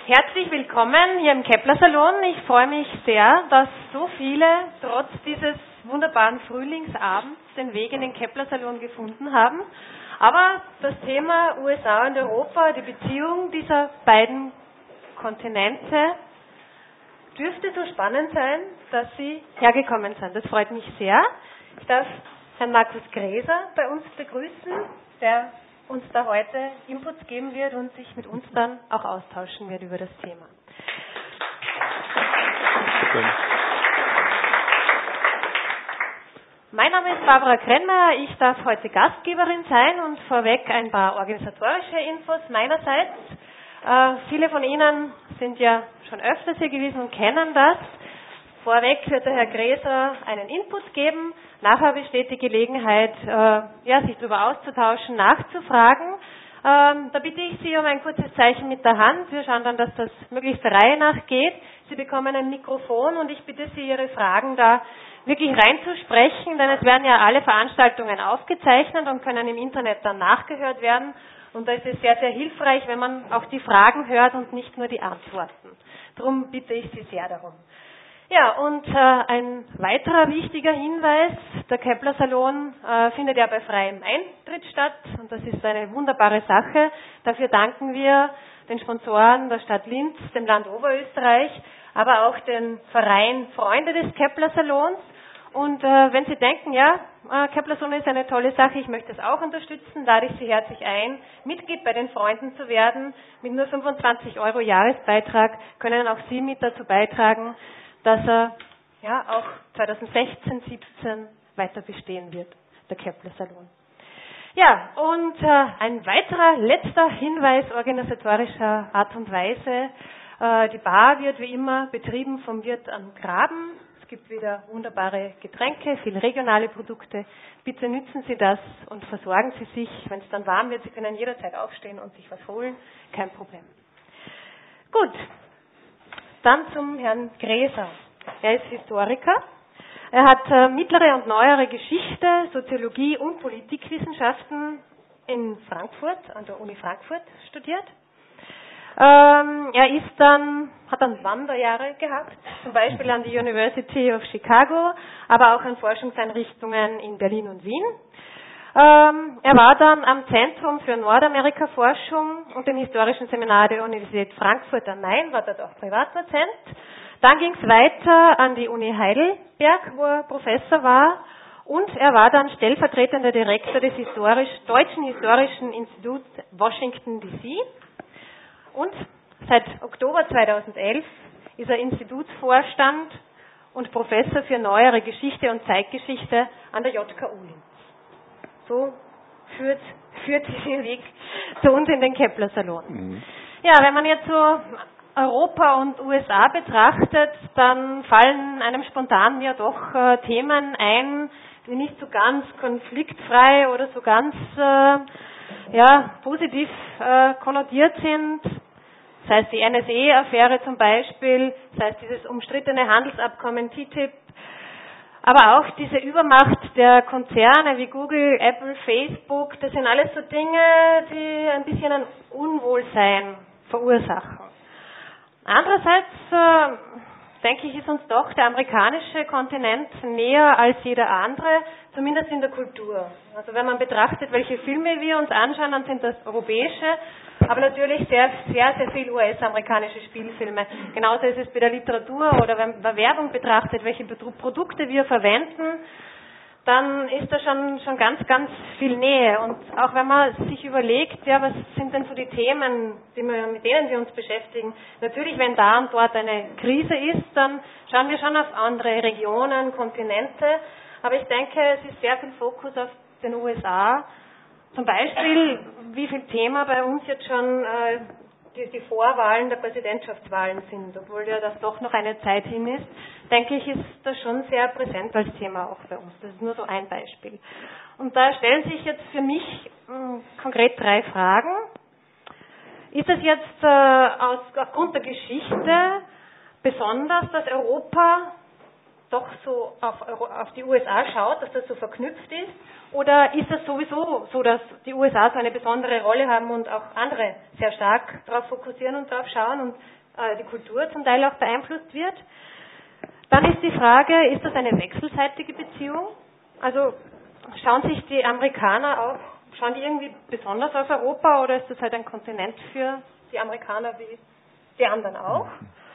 Herzlich willkommen hier im Kepler-Salon. Ich freue mich sehr, dass so viele trotz dieses wunderbaren Frühlingsabends den Weg in den Kepler-Salon gefunden haben. Aber das Thema USA und Europa, die Beziehung dieser beiden Kontinente, dürfte so spannend sein, dass Sie hergekommen sind. Das freut mich sehr. Ich darf Herrn Markus Gräser bei uns begrüßen, der uns da heute Inputs geben wird und sich mit uns dann auch austauschen wird über das Thema. Mein Name ist Barbara Krenmeier, ich darf heute Gastgeberin sein und vorweg ein paar organisatorische Infos meinerseits. Viele von Ihnen sind ja schon öfters hier gewesen und kennen das. Vorweg wird der Herr Gräser einen Input geben. Nachher besteht die Gelegenheit, sich darüber auszutauschen, nachzufragen. Da bitte ich Sie um ein kurzes Zeichen mit der Hand. Wir schauen dann, dass das möglichst der Reihe nach geht. Sie bekommen ein Mikrofon und ich bitte Sie, Ihre Fragen da wirklich reinzusprechen, denn es werden ja alle Veranstaltungen aufgezeichnet und können im Internet dann nachgehört werden. Und da ist es sehr, sehr hilfreich, wenn man auch die Fragen hört und nicht nur die Antworten. Darum bitte ich Sie sehr darum. Ja, und ein weiterer wichtiger Hinweis, der Kepler-Salon findet ja bei freiem Eintritt statt und das ist eine wunderbare Sache. Dafür danken wir den Sponsoren der Stadt Linz, dem Land Oberösterreich, aber auch den Verein Freunde des Kepler-Salons. Und wenn Sie denken, Kepler-Salon ist eine tolle Sache, ich möchte es auch unterstützen, lade ich Sie herzlich ein, Mitglied bei den Freunden zu werden. Mit nur 25 € Jahresbeitrag können auch Sie mit dazu beitragen, dass er auch 2016, 2017 weiter bestehen wird, der Kepler-Salon. Ja, und ein weiterer letzter Hinweis organisatorischer Art und Weise. Die Bar wird wie immer betrieben vom Wirt am Graben. Es gibt wieder wunderbare Getränke, viele regionale Produkte. Bitte nützen Sie das und versorgen Sie sich. Wenn es dann warm wird, Sie können jederzeit aufstehen und sich was holen. Kein Problem. Gut. Dann zum Herrn Gräser. Er ist Historiker. Er hat mittlere und neuere Geschichte, Soziologie und Politikwissenschaften in Frankfurt, an der Uni Frankfurt studiert. Er hat dann Wanderjahre gehabt, zum Beispiel an die University of Chicago, aber auch an Forschungseinrichtungen in Berlin und Wien. Er war dann am Zentrum für Nordamerika-Forschung und dem historischen Seminar der Universität Frankfurt am Main, war dort auch Privatdozent. Dann ging es weiter an die Uni Heidelberg, wo er Professor war. Und er war dann stellvertretender Direktor des Deutschen Historischen Instituts Washington D.C. Und seit Oktober 2011 ist er Institutsvorstand und Professor für neuere Geschichte und Zeitgeschichte an der JKU Linz. So führt diesen Weg zu uns in den Kepler-Salon. Mhm. Ja, wenn man jetzt so Europa und USA betrachtet, dann fallen einem spontan ja doch Themen ein, die nicht so ganz konfliktfrei oder so ganz positiv konnotiert sind. Sei es die NSA-Affäre zum Beispiel, sei es dieses umstrittene Handelsabkommen TTIP, aber auch diese Übermacht der Konzerne wie Google, Apple, Facebook, das sind alles so Dinge, die ein bisschen ein Unwohlsein verursachen. Andererseits, denke ich, ist uns doch der amerikanische Kontinent näher als jeder andere, zumindest in der Kultur. Also wenn man betrachtet, welche Filme wir uns anschauen, dann sind das europäische, aber natürlich sehr, sehr, sehr viel US-amerikanische Spielfilme. Genauso ist es bei der Literatur oder wenn man Werbung betrachtet, welche Produkte wir verwenden, dann ist da schon ganz, ganz viel Nähe. Und auch wenn man sich überlegt, was sind denn so die Themen, mit denen wir uns beschäftigen. Natürlich, wenn da und dort eine Krise ist, dann schauen wir schon auf andere Regionen, Kontinente. Aber ich denke, es ist sehr viel Fokus auf den USA. Zum Beispiel, wie viel Thema bei uns jetzt schon die Vorwahlen der Präsidentschaftswahlen sind, obwohl ja das doch noch eine Zeit hin ist, denke ich, ist das schon sehr präsent als Thema auch bei uns. Das ist nur so ein Beispiel. Und da stellen sich jetzt für mich konkret 3 Fragen. Ist es jetzt aufgrund der Geschichte besonders, dass Europa doch so auf die USA schaut, dass das so verknüpft ist? Oder ist das sowieso so, dass die USA so eine besondere Rolle haben und auch andere sehr stark darauf fokussieren und darauf schauen und die Kultur zum Teil auch beeinflusst wird? Dann ist die Frage, ist das eine wechselseitige Beziehung? Also schauen sich die Amerikaner auch, schauen die irgendwie besonders auf Europa oder ist das halt ein Kontinent für die Amerikaner wie die anderen auch?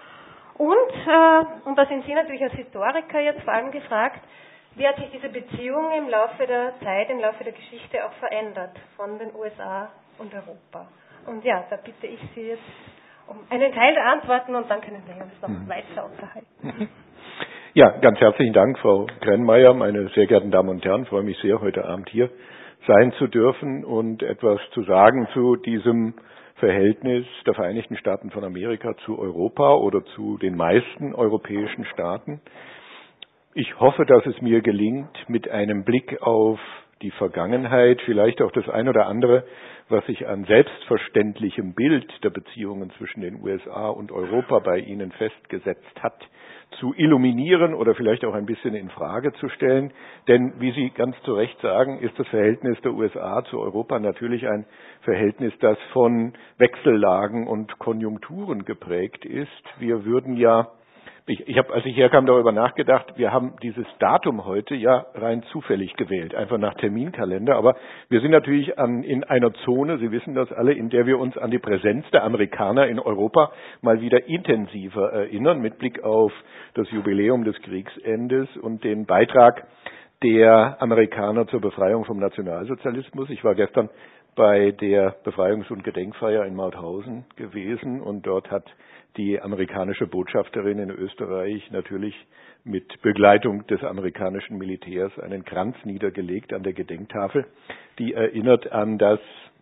Und da sind Sie natürlich als Historiker jetzt vor allem gefragt, wie hat sich diese Beziehung im Laufe der Zeit, im Laufe der Geschichte auch verändert von den USA und Europa? Und ja, da bitte ich Sie jetzt um einen Teil der Antworten und dann können wir uns noch weiter unterhalten. Ja, ganz herzlichen Dank, Frau Grennmeier, meine sehr geehrten Damen und Herren. Ich freue mich sehr, heute Abend hier sein zu dürfen und etwas zu sagen zu diesem Verhältnis der Vereinigten Staaten von Amerika zu Europa oder zu den meisten europäischen Staaten. Ich hoffe, dass es mir gelingt, mit einem Blick auf die Vergangenheit vielleicht auch das ein oder andere, was sich an selbstverständlichem Bild der Beziehungen zwischen den USA und Europa bei Ihnen festgesetzt hat, zu illuminieren oder vielleicht auch ein bisschen in Frage zu stellen. Denn, wie Sie ganz zu Recht sagen, ist das Verhältnis der USA zu Europa natürlich ein Verhältnis, das von Wechsellagen und Konjunkturen geprägt ist. Wir würden ja, ich habe, als ich herkam, darüber nachgedacht, wir haben dieses Datum heute ja rein zufällig gewählt, einfach nach Terminkalender, aber wir sind natürlich in einer Zone, Sie wissen das alle, in der wir uns an die Präsenz der Amerikaner in Europa mal wieder intensiver erinnern, mit Blick auf das Jubiläum des Kriegsendes und den Beitrag der Amerikaner zur Befreiung vom Nationalsozialismus. Ich war gestern bei der Befreiungs- und Gedenkfeier in Mauthausen gewesen und dort hat die amerikanische Botschafterin in Österreich natürlich mit Begleitung des amerikanischen Militärs einen Kranz niedergelegt an der Gedenktafel, die erinnert an das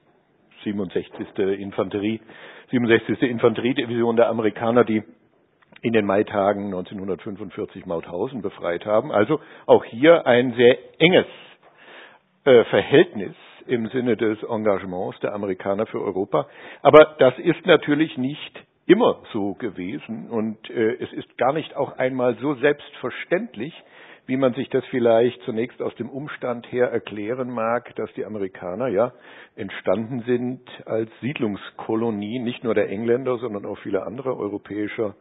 67. Infanteriedivision der Amerikaner, die in den Maitagen 1945 Mauthausen befreit haben. Also auch hier ein sehr enges Verhältnis im Sinne des Engagements der Amerikaner für Europa. Aber das ist natürlich nicht immer so gewesen und es ist gar nicht auch einmal so selbstverständlich, wie man sich das vielleicht zunächst aus dem Umstand her erklären mag, dass die Amerikaner ja entstanden sind als Siedlungskolonie, nicht nur der Engländer, sondern auch vieler anderer europäischer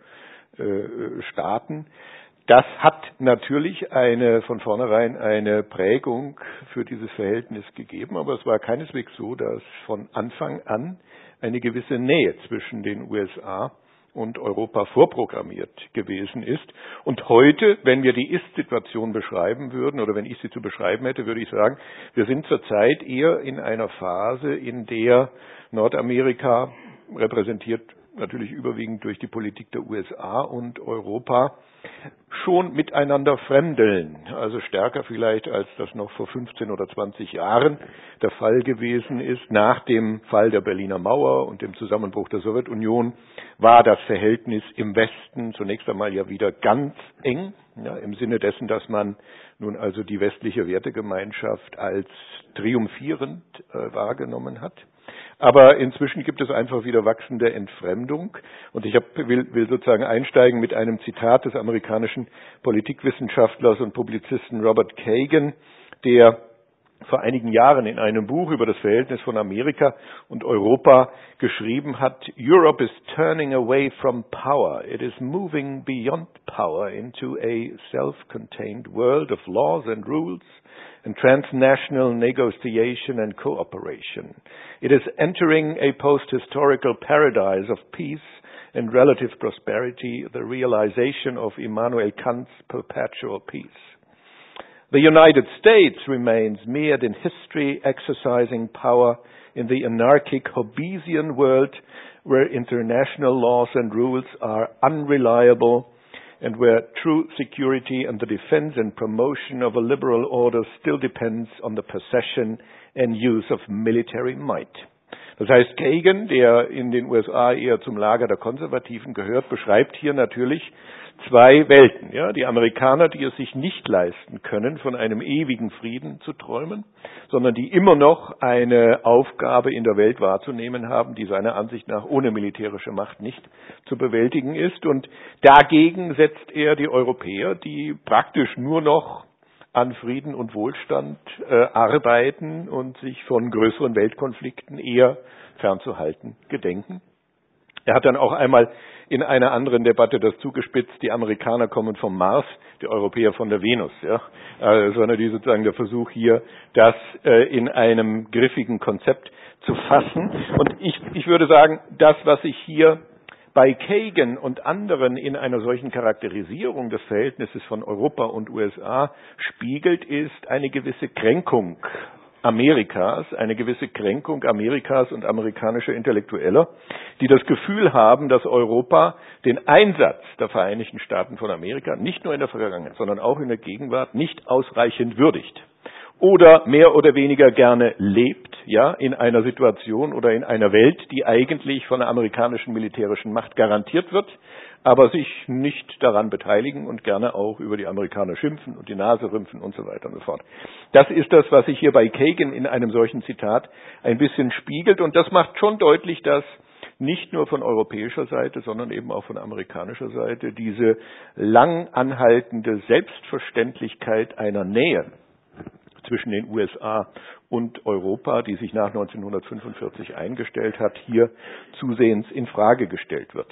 Staaten. Das hat natürlich von vornherein eine Prägung für dieses Verhältnis gegeben, aber es war keineswegs so, dass von Anfang an eine gewisse Nähe zwischen den USA und Europa vorprogrammiert gewesen ist. Und heute, wenn wir die Ist-Situation beschreiben würden, oder wenn ich sie zu beschreiben hätte, würde ich sagen, wir sind zurzeit eher in einer Phase, in der Nordamerika, repräsentiert natürlich überwiegend durch die Politik der USA und Europa, schon miteinander fremdeln, also stärker vielleicht, als das noch vor 15 oder 20 Jahren der Fall gewesen ist. Nach dem Fall der Berliner Mauer und dem Zusammenbruch der Sowjetunion war das Verhältnis im Westen zunächst einmal ja wieder ganz eng, ja, im Sinne dessen, dass man nun also die westliche Wertegemeinschaft als triumphierend wahrgenommen hat. Aber inzwischen gibt es einfach wieder wachsende Entfremdung. Und ich will sozusagen einsteigen mit einem Zitat des amerikanischen Politikwissenschaftlers und Publizisten Robert Kagan, der vor einigen Jahren in einem Buch über das Verhältnis von Amerika und Europa geschrieben hat: Europe is turning away from power. It is moving beyond power into a self-contained world of laws and rules and transnational negotiation and cooperation. It is entering a post-historical paradise of peace and relative prosperity, the realization of Immanuel Kant's perpetual peace. The United States remains mired in history, exercising power in the anarchic Hobbesian world where international laws and rules are unreliable and where true security and the defense and promotion of a liberal order still depends on the possession and use of military might. Das heißt, Kagan, der in den USA eher zum Lager der Konservativen gehört, beschreibt hier natürlich zwei Welten. Ja, die Amerikaner, die es sich nicht leisten können, von einem ewigen Frieden zu träumen, sondern die immer noch eine Aufgabe in der Welt wahrzunehmen haben, die seiner Ansicht nach ohne militärische Macht nicht zu bewältigen ist. Und dagegen setzt er die Europäer, die praktisch nur noch an Frieden und Wohlstand arbeiten und sich von größeren Weltkonflikten eher fernzuhalten gedenken. Er hat dann auch einmal in einer anderen Debatte das zugespitzt, die Amerikaner kommen vom Mars, die Europäer von der Venus. Ja? Sondern die sozusagen der Versuch hier, das in einem griffigen Konzept zu fassen. Und ich würde sagen, das, was sich hier bei Kagan und anderen in einer solchen Charakterisierung des Verhältnisses von Europa und USA spiegelt, ist eine gewisse Kränkung Amerikas und amerikanischer Intellektueller, die das Gefühl haben, dass Europa den Einsatz der Vereinigten Staaten von Amerika nicht nur in der Vergangenheit, sondern auch in der Gegenwart nicht ausreichend würdigt. Oder mehr oder weniger gerne lebt, ja, in einer Situation oder in einer Welt, die eigentlich von der amerikanischen militärischen Macht garantiert wird, aber sich nicht daran beteiligen und gerne auch über die Amerikaner schimpfen und die Nase rümpfen und so weiter und so fort. Das ist das, was sich hier bei Kagan in einem solchen Zitat ein bisschen spiegelt, und das macht schon deutlich, dass nicht nur von europäischer Seite, sondern eben auch von amerikanischer Seite diese lang anhaltende Selbstverständlichkeit einer Nähe zwischen den USA und Europa, die sich nach 1945 eingestellt hat, hier zusehends in Frage gestellt wird.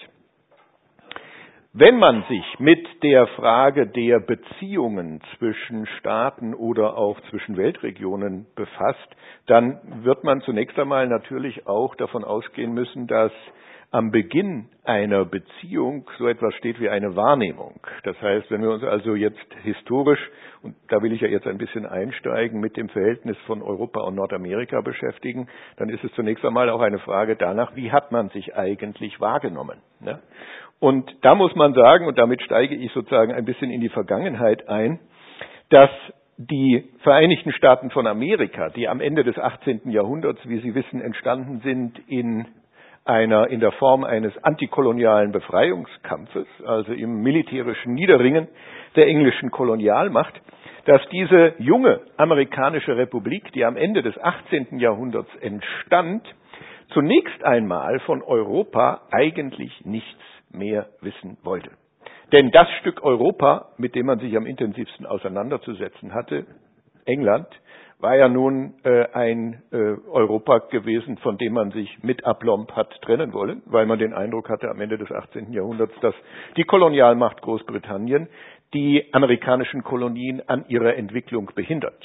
Wenn man sich mit der Frage der Beziehungen zwischen Staaten oder auch zwischen Weltregionen befasst, dann wird man zunächst einmal natürlich auch davon ausgehen müssen, dass am Beginn einer Beziehung so etwas steht wie eine Wahrnehmung. Das heißt, wenn wir uns also jetzt historisch, und da will ich ja jetzt ein bisschen einsteigen, mit dem Verhältnis von Europa und Nordamerika beschäftigen, dann ist es zunächst einmal auch eine Frage danach, wie hat man sich eigentlich wahrgenommen, ne? Und da muss man sagen, und damit steige ich sozusagen ein bisschen in die Vergangenheit ein, dass die Vereinigten Staaten von Amerika, die am Ende des 18. Jahrhunderts, wie Sie wissen, entstanden sind in der Form eines antikolonialen Befreiungskampfes, also im militärischen Niederringen der englischen Kolonialmacht, dass diese junge amerikanische Republik, die am Ende des 18. Jahrhunderts entstand, zunächst einmal von Europa eigentlich nichts mehr wissen wollte. Denn das Stück Europa, mit dem man sich am intensivsten auseinanderzusetzen hatte, England, war ja nun ein Europa gewesen, von dem man sich mit Aplomb hat trennen wollen, weil man den Eindruck hatte am Ende des 18. Jahrhunderts, dass die Kolonialmacht Großbritannien die amerikanischen Kolonien in ihrer Entwicklung behindert.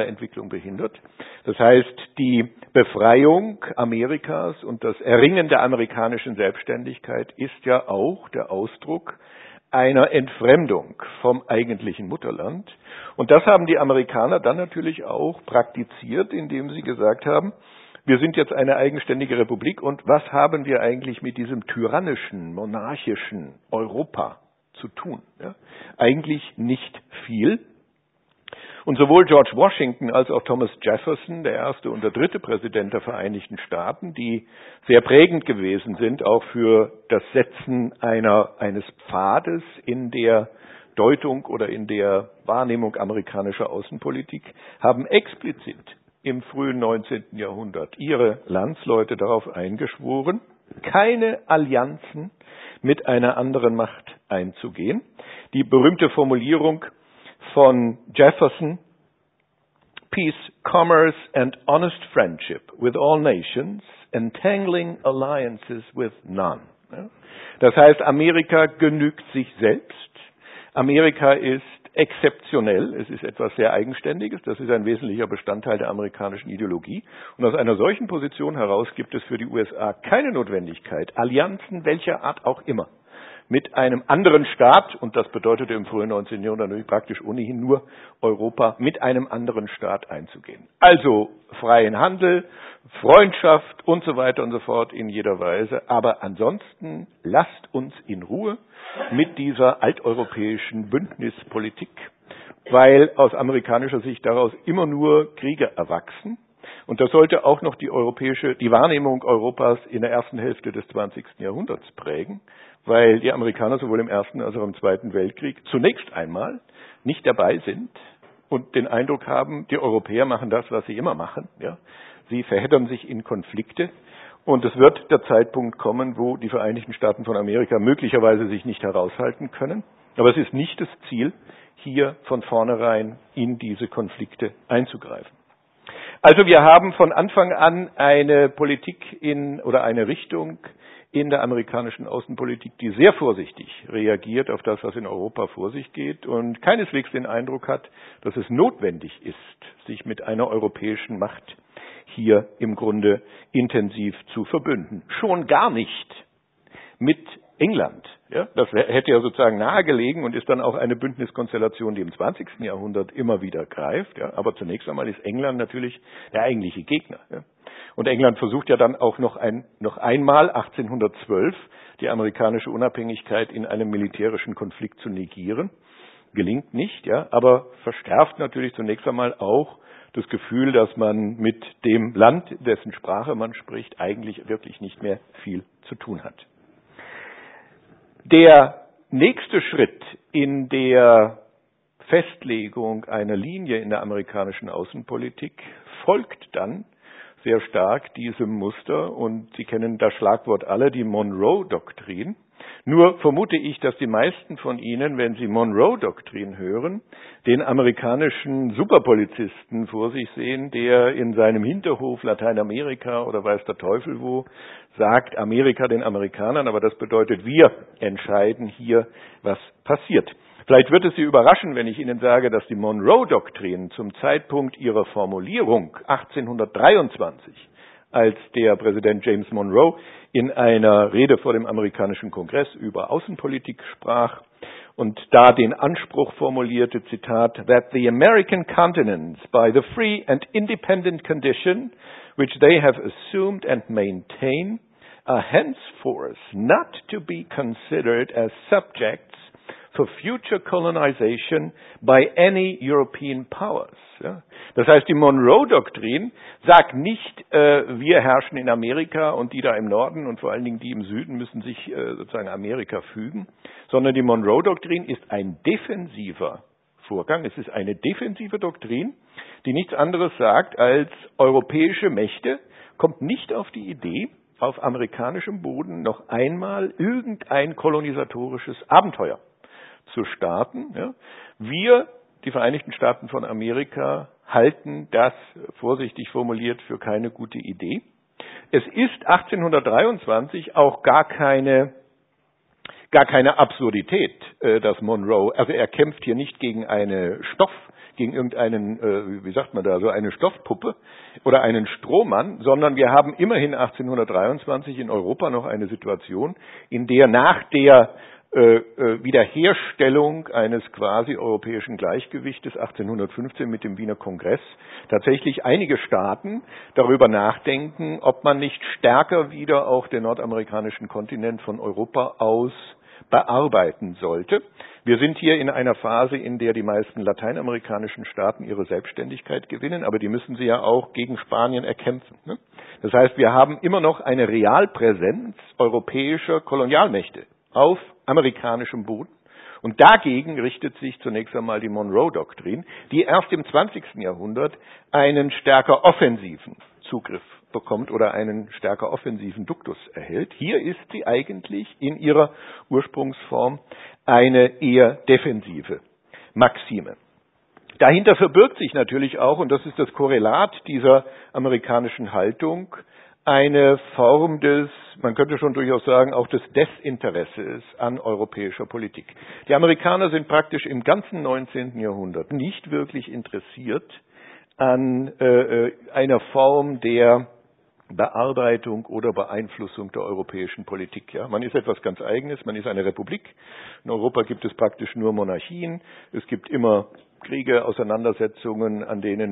Das heißt, die Befreiung Amerikas und das Erringen der amerikanischen Selbstständigkeit ist ja auch der Ausdruck einer Entfremdung vom eigentlichen Mutterland. Und das haben die Amerikaner dann natürlich auch praktiziert, indem sie gesagt haben, wir sind jetzt eine eigenständige Republik, und was haben wir eigentlich mit diesem tyrannischen, monarchischen Europa zu tun? Ja? Eigentlich nicht viel. Und sowohl George Washington als auch Thomas Jefferson, der erste und der dritte Präsident der Vereinigten Staaten, die sehr prägend gewesen sind, auch für das Setzen eines Pfades in der Deutung oder in der Wahrnehmung amerikanischer Außenpolitik, haben explizit im frühen 19. Jahrhundert ihre Landsleute darauf eingeschworen, keine Allianzen mit einer anderen Macht einzugehen. Die berühmte Formulierung von Jefferson, Peace, Commerce and honest friendship with all nations, entangling alliances with none. Das heißt, Amerika genügt sich selbst. Amerika ist exzeptionell. Es ist etwas sehr Eigenständiges. Das ist ein wesentlicher Bestandteil der amerikanischen Ideologie. Und aus einer solchen Position heraus gibt es für die USA keine Notwendigkeit, Allianzen welcher Art auch immer mit einem anderen Staat, und das bedeutete im frühen 19. Jahrhundert natürlich praktisch ohnehin nur Europa, mit einem anderen Staat einzugehen. Also freien Handel, Freundschaft und so weiter und so fort in jeder Weise. Aber ansonsten lasst uns in Ruhe mit dieser alteuropäischen Bündnispolitik, weil aus amerikanischer Sicht daraus immer nur Kriege erwachsen. Und das sollte auch noch die Wahrnehmung Europas in der ersten Hälfte des 20. Jahrhunderts prägen, weil die Amerikaner sowohl im Ersten als auch im Zweiten Weltkrieg zunächst einmal nicht dabei sind und den Eindruck haben, die Europäer machen das, was sie immer machen. Ja? Sie verheddern sich in Konflikte. Und es wird der Zeitpunkt kommen, wo die Vereinigten Staaten von Amerika möglicherweise sich nicht heraushalten können. Aber es ist nicht das Ziel, hier von vornherein in diese Konflikte einzugreifen. Also wir haben von Anfang an eine Politik oder eine Richtung in der amerikanischen Außenpolitik, die sehr vorsichtig reagiert auf das, was in Europa vor sich geht und keineswegs den Eindruck hat, dass es notwendig ist, sich mit einer europäischen Macht hier im Grunde intensiv zu verbünden. Schon gar nicht mit England. Ja, das hätte ja sozusagen nahegelegen und ist dann auch eine Bündniskonstellation, die im 20. Jahrhundert immer wieder greift. Ja, aber zunächst einmal ist England natürlich der eigentliche Gegner. Ja. Und England versucht ja dann auch noch einmal 1812 die amerikanische Unabhängigkeit in einem militärischen Konflikt zu negieren. Gelingt nicht, ja, aber verschärft natürlich zunächst einmal auch das Gefühl, dass man mit dem Land, dessen Sprache man spricht, eigentlich wirklich nicht mehr viel zu tun hat. Der nächste Schritt in der Festlegung einer Linie in der amerikanischen Außenpolitik folgt dann sehr stark diesem Muster und Sie kennen das Schlagwort alle, die Monroe-Doktrin. Nur vermute ich, dass die meisten von Ihnen, wenn Sie Monroe-Doktrin hören, den amerikanischen Superpolizisten vor sich sehen, der in seinem Hinterhof Lateinamerika oder weiß der Teufel wo sagt, Amerika den Amerikanern, aber das bedeutet, wir entscheiden hier, was passiert. Vielleicht wird es Sie überraschen, wenn ich Ihnen sage, dass die Monroe-Doktrin zum Zeitpunkt ihrer Formulierung 1823, als der Präsident James Monroe in einer Rede vor dem amerikanischen Kongress über Außenpolitik sprach und da den Anspruch formulierte, Zitat, that the American continents by the free and independent condition which they have assumed and maintain are henceforth not to be considered as subjects for future colonization by any European powers. Ja. Das heißt, die Monroe-Doktrin sagt nicht, wir herrschen in Amerika und die da im Norden und vor allen Dingen die im Süden müssen sich sozusagen Amerika fügen, sondern die Monroe-Doktrin ist ein defensiver Vorgang. Es ist eine defensive Doktrin, die nichts anderes sagt als europäische Mächte kommt nicht auf die Idee, auf amerikanischem Boden noch einmal irgendein kolonisatorisches Abenteuer zu starten. Ja. Wir, die Vereinigten Staaten von Amerika, halten das, vorsichtig formuliert, für keine gute Idee. Es ist 1823 auch gar keine Absurdität, dass Monroe, also er kämpft hier nicht gegen gegen irgendeinen, wie sagt man da, so eine Stoffpuppe oder einen Strohmann, sondern wir haben immerhin 1823 in Europa noch eine Situation, in der nach der Wiederherstellung eines quasi europäischen Gleichgewichtes 1815 mit dem Wiener Kongress tatsächlich einige Staaten darüber nachdenken, ob man nicht stärker wieder auch den nordamerikanischen Kontinent von Europa aus bearbeiten sollte. Wir sind hier in einer Phase, in der die meisten lateinamerikanischen Staaten ihre Selbstständigkeit gewinnen, aber die müssen sie ja auch gegen Spanien erkämpfen. Ne? Das heißt, wir haben immer noch eine Realpräsenz europäischer Kolonialmächte auf amerikanischem Boden. Und dagegen richtet sich zunächst einmal die Monroe-Doktrin, die erst im 20. Jahrhundert einen stärker offensiven Zugriff bekommt oder einen stärker offensiven Duktus erhält. Hier ist sie eigentlich in ihrer Ursprungsform eine eher defensive Maxime. Dahinter verbirgt sich natürlich auch, und das ist das Korrelat dieser amerikanischen Haltung, eine Form des, man könnte schon durchaus sagen, auch des Desinteresses an europäischer Politik. Die Amerikaner sind praktisch im ganzen 19. Jahrhundert nicht wirklich interessiert an einer Form der Bearbeitung oder Beeinflussung der europäischen Politik. Ja, man ist etwas ganz Eigenes, man ist eine Republik. In Europa gibt es praktisch nur Monarchien. Es gibt immer Kriege, Auseinandersetzungen, an denen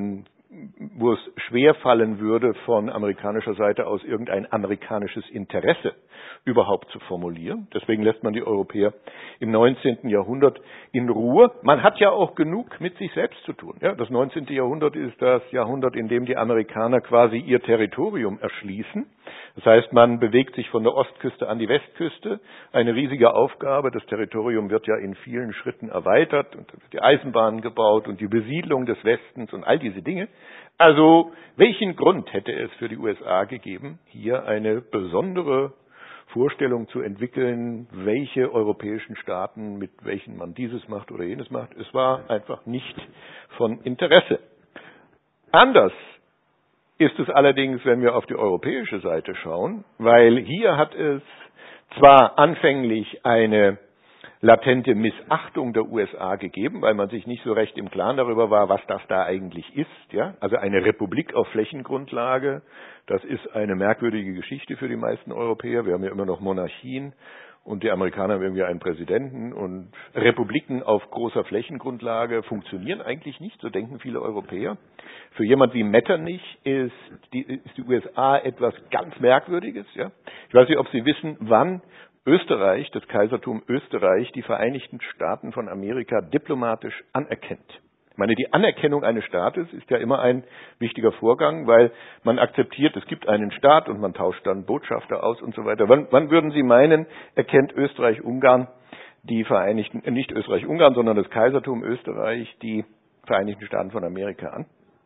wo es schwer fallen würde, von amerikanischer Seite aus irgendein amerikanisches Interesse überhaupt zu formulieren. Deswegen lässt man die Europäer im 19. Jahrhundert in Ruhe. Man hat ja auch genug mit sich selbst zu tun. Ja, das 19. Jahrhundert ist das Jahrhundert, in dem die Amerikaner quasi ihr Territorium erschließen. Das heißt, man bewegt sich von der Ostküste an die Westküste. Eine riesige Aufgabe. Das Territorium wird ja in vielen Schritten erweitert und dann wird die Eisenbahn gebaut und die Besiedlung des Westens und all diese Dinge. Also, welchen Grund hätte es für die USA gegeben, hier eine besondere Vorstellung zu entwickeln, welche europäischen Staaten, mit welchen man dieses macht oder jenes macht? Es war einfach nicht von Interesse. Anders ist es allerdings, wenn wir auf die europäische Seite schauen, weil hier hat es zwar anfänglich eine latente Missachtung der USA gegeben, weil man sich nicht so recht im Klaren darüber war, was das da eigentlich ist. Ja? Also eine Republik auf Flächengrundlage, das ist eine merkwürdige Geschichte für die meisten Europäer. Wir haben ja immer noch Monarchien und die Amerikaner haben irgendwie einen Präsidenten und Republiken auf großer Flächengrundlage funktionieren eigentlich nicht, so denken viele Europäer. Für jemand wie Metternich ist die USA etwas ganz Merkwürdiges. Ja? Ich weiß nicht, ob Sie wissen, wann Österreich, das Kaisertum Österreich, die Vereinigten Staaten von Amerika diplomatisch anerkennt. Ich meine, die Anerkennung eines Staates ist ja immer ein wichtiger Vorgang, weil man akzeptiert, es gibt einen Staat und man tauscht dann Botschafter aus und so weiter. Wann würden Sie meinen, erkennt Österreich-Ungarn die Vereinigten, nicht Österreich-Ungarn, sondern das Kaisertum Österreich die Vereinigten Staaten von Amerika an?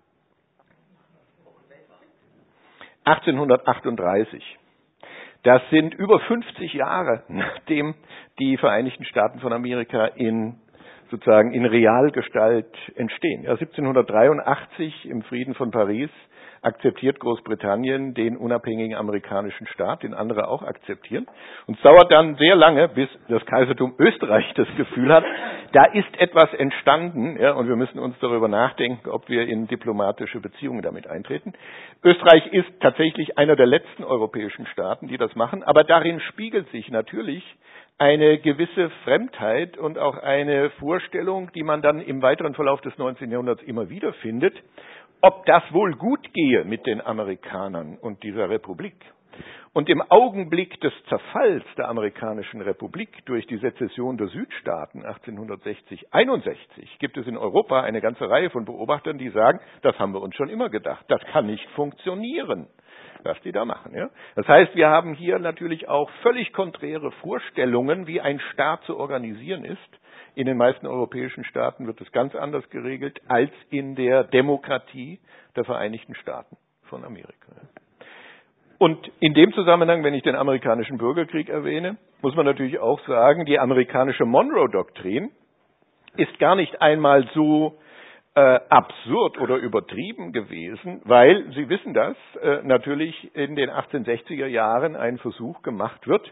1838. Das sind über 50 Jahre, nachdem die Vereinigten Staaten von Amerika sozusagen in Realgestalt entstehen. Ja, 1783 im Frieden von Paris akzeptiert Großbritannien den unabhängigen amerikanischen Staat, den andere auch akzeptieren. Und es dauert dann sehr lange, bis das Kaisertum Österreich das Gefühl hat, da ist etwas entstanden, ja, und wir müssen uns darüber nachdenken, ob wir in diplomatische Beziehungen damit eintreten. Österreich ist tatsächlich einer der letzten europäischen Staaten, die das machen, aber darin spiegelt sich natürlich eine gewisse Fremdheit und auch eine Vorstellung, die man dann im weiteren Verlauf des 19. Jahrhunderts immer wieder findet, ob das wohl gut gehe mit den Amerikanern und dieser Republik. Und im Augenblick des Zerfalls der amerikanischen Republik durch die Sezession der Südstaaten 1860-61 gibt es in Europa eine ganze Reihe von Beobachtern, die sagen, das haben wir uns schon immer gedacht, das kann nicht funktionieren, was die da machen. Ja? Das heißt, wir haben hier natürlich auch völlig konträre Vorstellungen, wie ein Staat zu organisieren ist. In den meisten europäischen Staaten wird es ganz anders geregelt als in der Demokratie der Vereinigten Staaten von Amerika. Und in dem Zusammenhang, wenn ich den amerikanischen Bürgerkrieg erwähne, muss man natürlich auch sagen, die amerikanische Monroe-Doktrin ist gar nicht einmal so absurd oder übertrieben gewesen, weil, Sie wissen das, natürlich in den 1860er Jahren ein Versuch gemacht wird,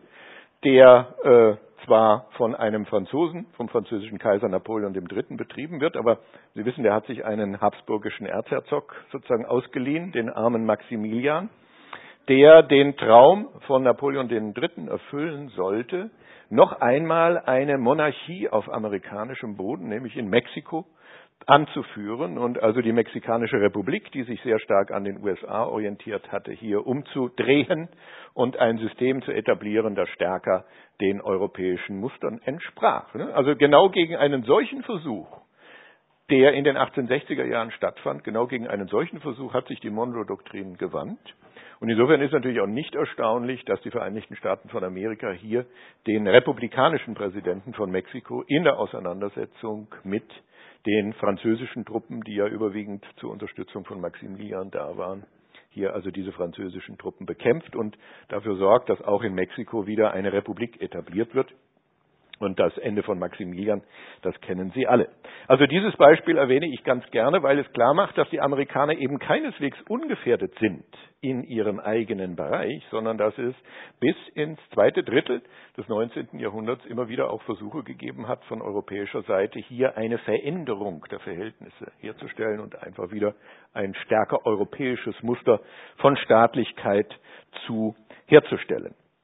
der zwar von einem Franzosen, vom französischen Kaiser Napoleon III. Betrieben wird, aber Sie wissen, der hat sich einen habsburgischen Erzherzog sozusagen ausgeliehen, den armen Maximilian, der den Traum von Napoleon III. Erfüllen sollte, noch einmal eine Monarchie auf amerikanischem Boden, nämlich in Mexiko, anzuführen und also die Mexikanische Republik, die sich sehr stark an den USA orientiert hatte, hier umzudrehen und ein System zu etablieren, das stärker den europäischen Mustern entsprach. Also genau gegen einen solchen Versuch, der in den 1860er Jahren stattfand, genau gegen einen solchen Versuch hat sich die Monroe-Doktrin gewandt. Und insofern ist natürlich auch nicht erstaunlich, dass die Vereinigten Staaten von Amerika hier den republikanischen Präsidenten von Mexiko in der Auseinandersetzung mit den französischen Truppen, die ja überwiegend zur Unterstützung von Maximilian da waren, hier also diese französischen Truppen bekämpft und dafür sorgt, dass auch in Mexiko wieder eine Republik etabliert wird. Und das Ende von Maximilian, das kennen Sie alle. Also dieses Beispiel erwähne ich ganz gerne, weil es klar macht, dass die Amerikaner eben keineswegs ungefährdet sind in ihrem eigenen Bereich, sondern dass es bis ins zweite Drittel des 19. Jahrhunderts immer wieder auch Versuche gegeben hat, von europäischer Seite hier eine Veränderung der Verhältnisse herzustellen und einfach wieder ein stärker europäisches Muster von Staatlichkeit herzustellen.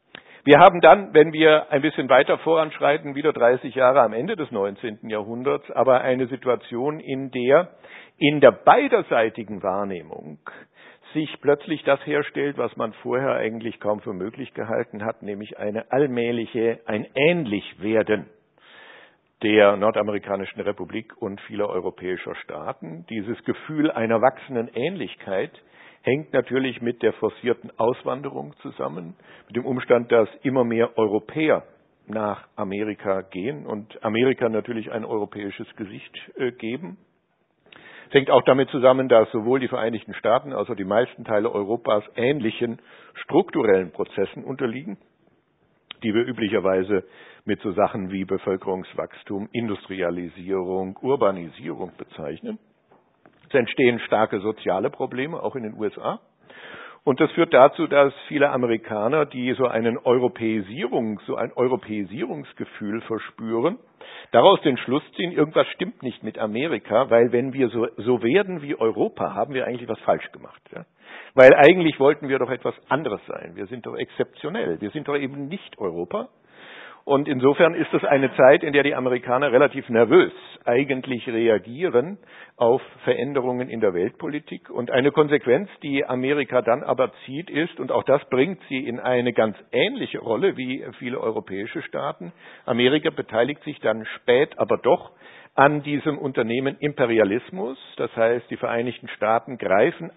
Wir haben dann, wenn wir ein bisschen weiter voranschreiten, wieder 30 Jahre am Ende des 19. Jahrhunderts, aber eine Situation, in der in der beiderseitigen Wahrnehmung sich plötzlich das herstellt, was man vorher eigentlich kaum für möglich gehalten hat, nämlich ein Ähnlichwerden der Nordamerikanischen Republik und vieler europäischer Staaten. Dieses Gefühl einer wachsenden Ähnlichkeit hängt natürlich mit der forcierten Auswanderung zusammen, mit dem Umstand, dass immer mehr Europäer nach Amerika gehen und Amerika natürlich ein europäisches Gesicht geben. Es hängt auch damit zusammen, dass sowohl die Vereinigten Staaten als auch die meisten Teile Europas ähnlichen strukturellen Prozessen unterliegen, die wir üblicherweise mit so Sachen wie Bevölkerungswachstum, Industrialisierung, Urbanisierung bezeichnen. Es entstehen starke soziale Probleme, auch in den USA. Und das führt dazu, dass viele Amerikaner, die so ein Europäisierungsgefühl verspüren, daraus den Schluss ziehen, irgendwas stimmt nicht mit Amerika, weil wenn wir so werden wie Europa, haben wir eigentlich was falsch gemacht. Ja? Weil eigentlich wollten wir doch etwas anderes sein. Wir sind doch exzeptionell. Wir sind doch eben nicht Europa. Und insofern ist es eine Zeit, in der die Amerikaner relativ nervös eigentlich reagieren auf Veränderungen in der Weltpolitik. Und eine Konsequenz, die Amerika dann aber zieht, ist, und auch das bringt sie in eine ganz ähnliche Rolle wie viele europäische Staaten, Amerika beteiligt sich dann spät aber doch an diesem Unternehmen Imperialismus. Das heißt, die Vereinigten Staaten greifen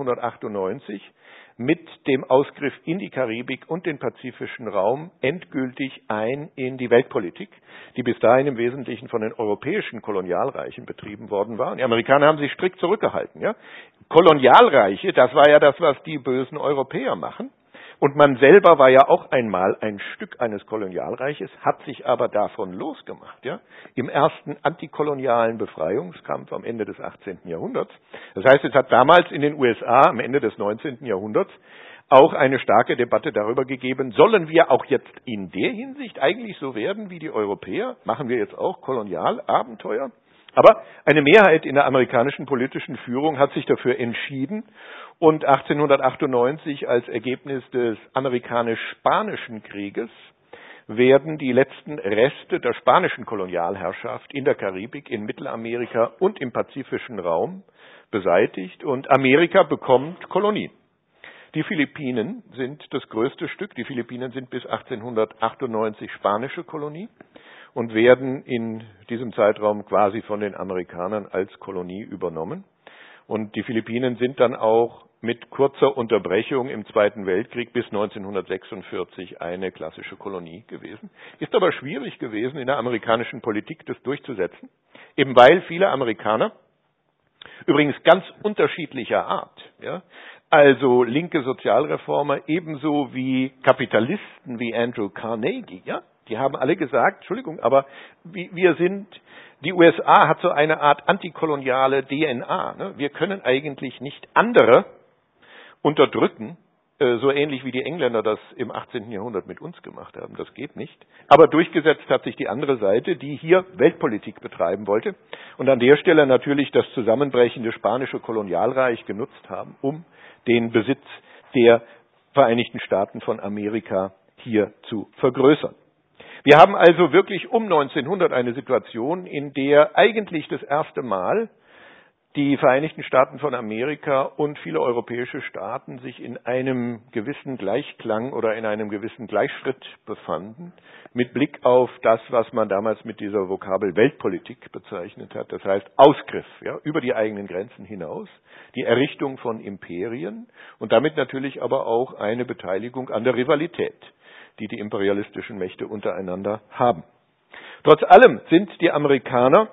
1898 mit dem Ausgriff in die Karibik und den pazifischen Raum endgültig ein in die Weltpolitik, die bis dahin im Wesentlichen von den europäischen Kolonialreichen betrieben worden war. Und die Amerikaner haben sich strikt zurückgehalten. Ja? Kolonialreiche, das war ja das, was die bösen Europäer machen. Und man selber war ja auch einmal ein Stück eines Kolonialreiches, hat sich aber davon losgemacht, ja, im ersten antikolonialen Befreiungskampf am Ende des 18. Jahrhunderts. Das heißt, es hat damals in den USA am Ende des 19. Jahrhunderts auch eine starke Debatte darüber gegeben, sollen wir auch jetzt in der Hinsicht eigentlich so werden wie die Europäer? Machen wir jetzt auch Kolonialabenteuer? Aber eine Mehrheit in der amerikanischen politischen Führung hat sich dafür entschieden und 1898 als Ergebnis des amerikanisch-spanischen Krieges werden die letzten Reste der spanischen Kolonialherrschaft in der Karibik, in Mittelamerika und im pazifischen Raum beseitigt und Amerika bekommt Kolonien. Die Philippinen sind das größte Stück. Die Philippinen sind bis 1898 spanische Kolonie und werden in diesem Zeitraum quasi von den Amerikanern als Kolonie übernommen. Und die Philippinen sind dann auch mit kurzer Unterbrechung im Zweiten Weltkrieg bis 1946 eine klassische Kolonie gewesen. Ist aber schwierig gewesen, in der amerikanischen Politik das durchzusetzen, eben weil viele Amerikaner, übrigens ganz unterschiedlicher Art, ja, also linke Sozialreformer ebenso wie Kapitalisten wie Andrew Carnegie, ja, die haben alle gesagt, Entschuldigung, aber die USA hat so eine Art antikoloniale DNA. Ne? Wir können eigentlich nicht andere unterdrücken, so ähnlich wie die Engländer das im 18. Jahrhundert mit uns gemacht haben. Das geht nicht. Aber durchgesetzt hat sich die andere Seite, die hier Weltpolitik betreiben wollte und an der Stelle natürlich das zusammenbrechende spanische Kolonialreich genutzt haben, um den Besitz der Vereinigten Staaten von Amerika hier zu vergrößern. Wir haben also wirklich um 1900 eine Situation, in der eigentlich das erste Mal die Vereinigten Staaten von Amerika und viele europäische Staaten sich in einem gewissen Gleichklang oder in einem gewissen Gleichschritt befanden, mit Blick auf das, was man damals mit dieser Vokabel Weltpolitik bezeichnet hat. Das heißt Ausgriff, ja, über die eigenen Grenzen hinaus, die Errichtung von Imperien und damit natürlich aber auch eine Beteiligung an der Rivalität, die die imperialistischen Mächte untereinander haben. Trotz allem sind die Amerikaner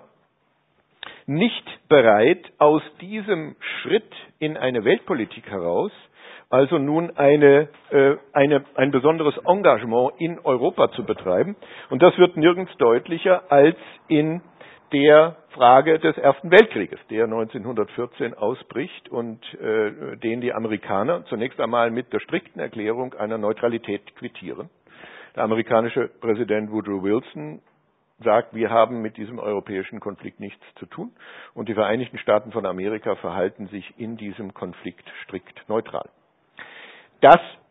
nicht bereit, aus diesem Schritt in eine Weltpolitik heraus, also nun ein besonderes Engagement in Europa zu betreiben. Und das wird nirgends deutlicher als in der Frage des Ersten Weltkrieges, der 1914 ausbricht und den die Amerikaner zunächst einmal mit der strikten Erklärung einer Neutralität quittieren. Der amerikanische Präsident Woodrow Wilson sagt, wir haben mit diesem europäischen Konflikt nichts zu tun und die Vereinigten Staaten von Amerika verhalten sich in diesem Konflikt strikt neutral. Das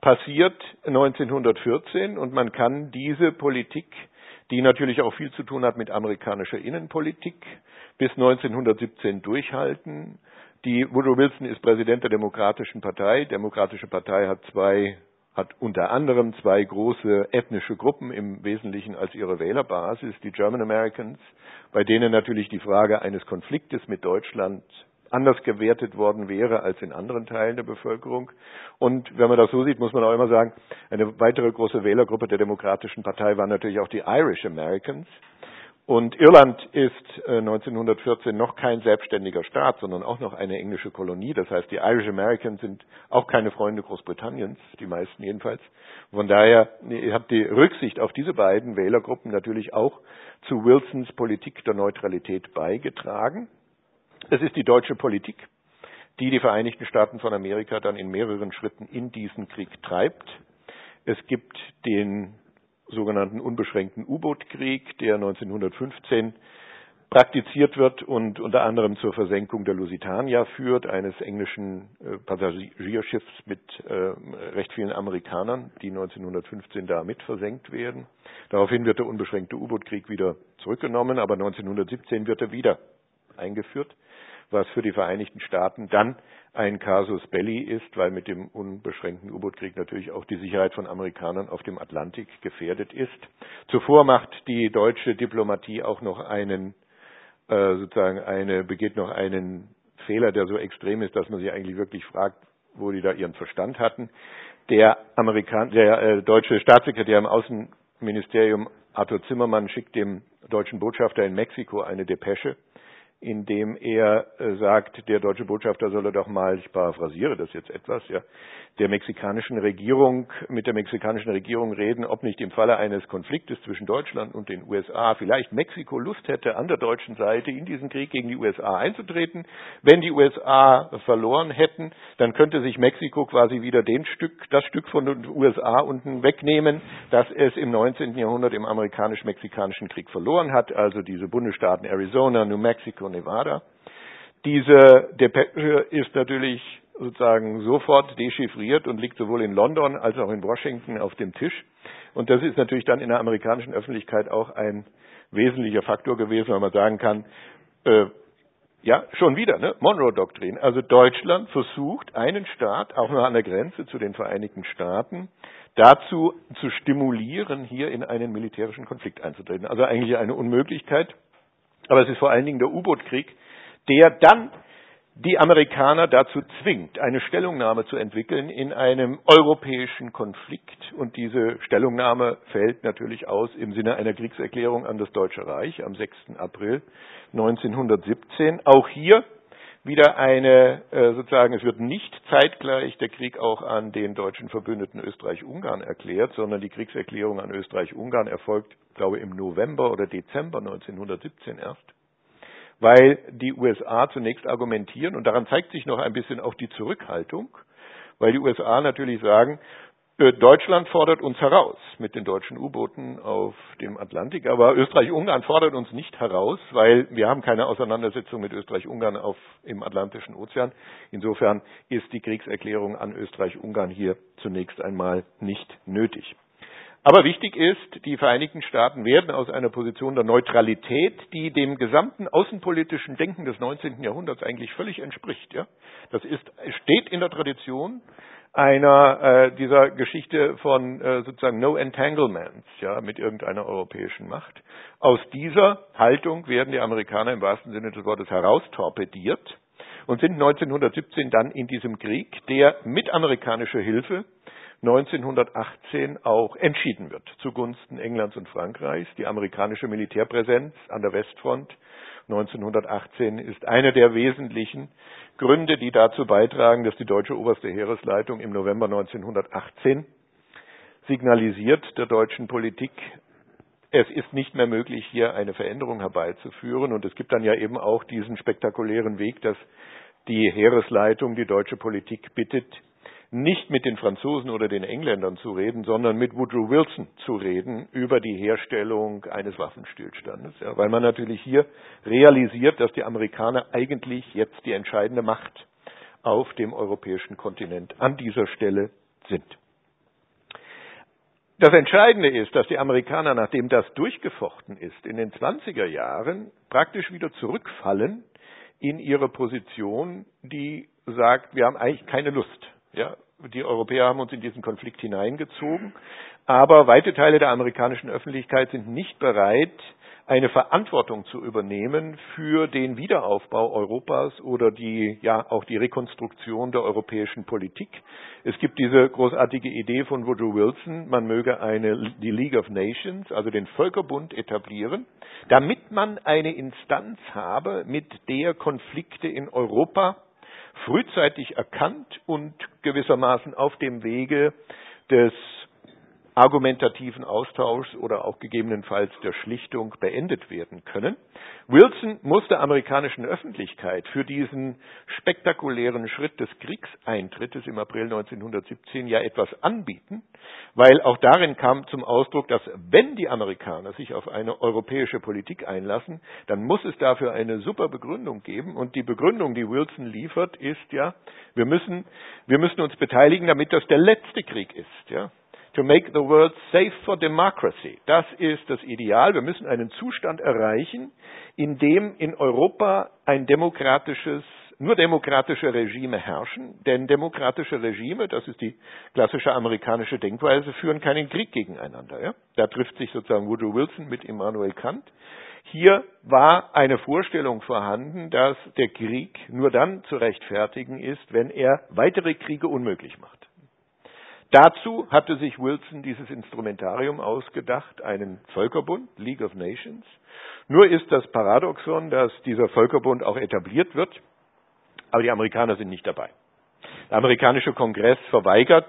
passiert 1914 und man kann diese Politik, die natürlich auch viel zu tun hat mit amerikanischer Innenpolitik, bis 1917 durchhalten. Woodrow Wilson ist Präsident der Demokratischen Partei. Die Demokratische Partei hat unter anderem zwei große ethnische Gruppen im Wesentlichen als ihre Wählerbasis, die German Americans, bei denen natürlich die Frage eines Konfliktes mit Deutschland anders gewertet worden wäre als in anderen Teilen der Bevölkerung. Und wenn man das so sieht, muss man auch immer sagen, eine weitere große Wählergruppe der Demokratischen Partei waren natürlich auch die Irish Americans. Und Irland ist 1914 noch kein selbstständiger Staat, sondern auch noch eine englische Kolonie. Das heißt, die Irish Americans sind auch keine Freunde Großbritanniens, die meisten jedenfalls. Von daher hat die Rücksicht auf diese beiden Wählergruppen natürlich auch zu Wilsons Politik der Neutralität beigetragen. Es ist die deutsche Politik, die die Vereinigten Staaten von Amerika dann in mehreren Schritten in diesen Krieg treibt. Es gibt den sogenannten unbeschränkten U-Boot-Krieg, der 1915 praktiziert wird und unter anderem zur Versenkung der Lusitania führt, eines englischen Passagierschiffs mit recht vielen Amerikanern, die 1915 da mit versenkt werden. Daraufhin wird der unbeschränkte U-Boot-Krieg wieder zurückgenommen, aber 1917 wird er wieder eingeführt, was für die Vereinigten Staaten dann ein Casus Belli ist, weil mit dem unbeschränkten U-Boot-Krieg natürlich auch die Sicherheit von Amerikanern auf dem Atlantik gefährdet ist. Zuvor macht die deutsche Diplomatie auch noch begeht noch einen Fehler, der so extrem ist, dass man sich eigentlich wirklich fragt, wo die da ihren Verstand hatten. Der deutsche Staatssekretär im Außenministerium Arthur Zimmermann schickt dem deutschen Botschafter in Mexiko eine Depesche, in dem er sagt, der deutsche Botschafter solle doch mal, ich paraphrasiere das jetzt etwas, mit der mexikanischen Regierung reden, ob nicht im Falle eines Konfliktes zwischen Deutschland und den USA vielleicht Mexiko Lust hätte, an der deutschen Seite in diesen Krieg gegen die USA einzutreten. Wenn die USA verloren hätten, dann könnte sich Mexiko quasi wieder das Stück von den USA unten wegnehmen, das es im 19. Jahrhundert im amerikanisch-mexikanischen Krieg verloren hat, also diese Bundesstaaten Arizona, New Mexico, Nevada. Diese Depesche ist natürlich sozusagen sofort dechiffriert und liegt sowohl in London als auch in Washington auf dem Tisch. Und das ist natürlich dann in der amerikanischen Öffentlichkeit auch ein wesentlicher Faktor gewesen, weil man sagen kann, schon wieder, Monroe-Doktrin. Also Deutschland versucht, einen Staat, auch noch an der Grenze zu den Vereinigten Staaten, dazu zu stimulieren, hier in einen militärischen Konflikt einzutreten. Also eigentlich eine Unmöglichkeit. Aber es ist vor allen Dingen der U-Boot-Krieg, der dann die Amerikaner dazu zwingt, eine Stellungnahme zu entwickeln in einem europäischen Konflikt. Und diese Stellungnahme fällt natürlich aus im Sinne einer Kriegserklärung an das Deutsche Reich am 6. April 1917. Auch hier wieder es wird nicht zeitgleich der Krieg auch an den deutschen Verbündeten Österreich-Ungarn erklärt, sondern die Kriegserklärung an Österreich-Ungarn erfolgt, glaube ich, im November oder Dezember 1917 erst. Weil die USA zunächst argumentieren, und daran zeigt sich noch ein bisschen auch die Zurückhaltung, weil die USA natürlich sagen, Deutschland fordert uns heraus mit den deutschen U-Booten auf dem Atlantik, aber Österreich-Ungarn fordert uns nicht heraus, weil wir haben keine Auseinandersetzung mit Österreich-Ungarn im Atlantischen Ozean. Insofern ist die Kriegserklärung an Österreich-Ungarn hier zunächst einmal nicht nötig. Aber wichtig ist, die Vereinigten Staaten werden aus einer Position der Neutralität, die dem gesamten außenpolitischen Denken des 19. Jahrhunderts eigentlich völlig entspricht. Ja? Das steht in der Tradition dieser Geschichte von sozusagen No Entanglements, mit irgendeiner europäischen Macht. Aus dieser Haltung werden die Amerikaner im wahrsten Sinne des Wortes heraustorpediert und sind 1917 dann in diesem Krieg, der mit amerikanischer Hilfe 1918 auch entschieden wird, zugunsten Englands und Frankreichs. Die amerikanische Militärpräsenz an der Westfront 1918 ist einer der wesentlichen Gründe, die dazu beitragen, dass die deutsche oberste Heeresleitung im November 1918 signalisiert der deutschen Politik, es ist nicht mehr möglich, hier eine Veränderung herbeizuführen. Und es gibt dann ja eben auch diesen spektakulären Weg, dass die Heeresleitung die deutsche Politik bittet, nicht mit den Franzosen oder den Engländern zu reden, sondern mit Woodrow Wilson zu reden über die Herstellung eines Waffenstillstandes. Ja, weil man natürlich hier realisiert, dass die Amerikaner eigentlich jetzt die entscheidende Macht auf dem europäischen Kontinent an dieser Stelle sind. Das Entscheidende ist, dass die Amerikaner, nachdem das durchgefochten ist, in den 20er Jahren praktisch wieder zurückfallen in ihre Position, die sagt, wir haben eigentlich keine Lust. Ja, die Europäer haben uns in diesen Konflikt hineingezogen, aber weite Teile der amerikanischen Öffentlichkeit sind nicht bereit, eine Verantwortung zu übernehmen für den Wiederaufbau Europas oder auch die Rekonstruktion der europäischen Politik. Es gibt diese großartige Idee von Woodrow Wilson, man möge die League of Nations, also den Völkerbund etablieren, damit man eine Instanz habe, mit der Konflikte in Europa frühzeitig erkannt und gewissermaßen auf dem Wege des argumentativen Austauschs oder auch gegebenenfalls der Schlichtung beendet werden können. Wilson muss der amerikanischen Öffentlichkeit für diesen spektakulären Schritt des Kriegseintrittes im April 1917 ja etwas anbieten, weil auch darin kam zum Ausdruck, dass wenn die Amerikaner sich auf eine europäische Politik einlassen, dann muss es dafür eine super Begründung geben. Und die Begründung, die Wilson liefert, ist ja, wir müssen uns beteiligen, damit das der letzte Krieg ist, ja. To make the world safe for democracy. Das ist das Ideal. Wir müssen einen Zustand erreichen, in dem in Europa nur demokratische Regime herrschen. Denn demokratische Regime, das ist die klassische amerikanische Denkweise, führen keinen Krieg gegeneinander. Ja? Da trifft sich sozusagen Woodrow Wilson mit Immanuel Kant. Hier war eine Vorstellung vorhanden, dass der Krieg nur dann zu rechtfertigen ist, wenn er weitere Kriege unmöglich macht. Dazu hatte sich Wilson dieses Instrumentarium ausgedacht, einen Völkerbund, League of Nations. Nur ist das Paradoxon, dass dieser Völkerbund auch etabliert wird, aber die Amerikaner sind nicht dabei. Der amerikanische Kongress verweigert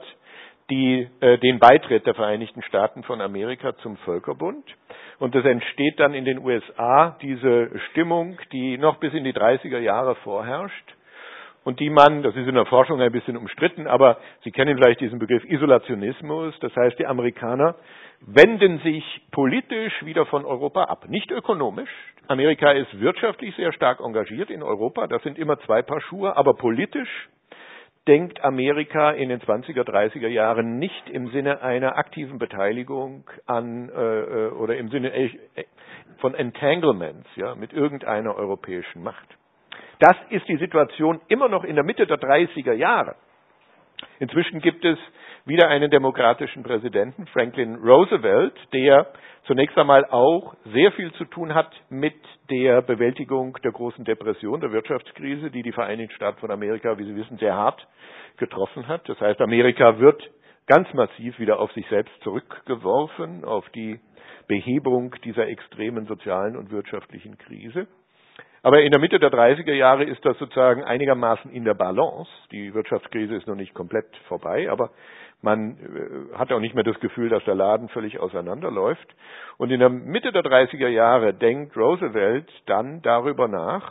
den Beitritt der Vereinigten Staaten von Amerika zum Völkerbund. Und es entsteht dann in den USA diese Stimmung, die noch bis in die 30er Jahre vorherrscht. Und das ist in der Forschung ein bisschen umstritten, aber Sie kennen vielleicht diesen Begriff Isolationismus. Das heißt, die Amerikaner wenden sich politisch wieder von Europa ab. Nicht ökonomisch. Amerika ist wirtschaftlich sehr stark engagiert in Europa. Das sind immer zwei Paar Schuhe. Aber politisch denkt Amerika in den 20er, 30er Jahren nicht im Sinne einer aktiven Beteiligung oder im Sinne von Entanglements, ja, mit irgendeiner europäischen Macht. Das ist die Situation immer noch in der Mitte der 30er Jahre. Inzwischen gibt es wieder einen demokratischen Präsidenten, Franklin Roosevelt, der zunächst einmal auch sehr viel zu tun hat mit der Bewältigung der großen Depression, der Wirtschaftskrise, die Vereinigten Staaten von Amerika, wie Sie wissen, sehr hart getroffen hat. Das heißt, Amerika wird ganz massiv wieder auf sich selbst zurückgeworfen, auf die Behebung dieser extremen sozialen und wirtschaftlichen Krise. Aber in der Mitte der 30er Jahre ist das sozusagen einigermaßen in der Balance. Die Wirtschaftskrise ist noch nicht komplett vorbei, aber man hat auch nicht mehr das Gefühl, dass der Laden völlig auseinanderläuft. Und in der Mitte der 30er Jahre denkt Roosevelt dann darüber nach,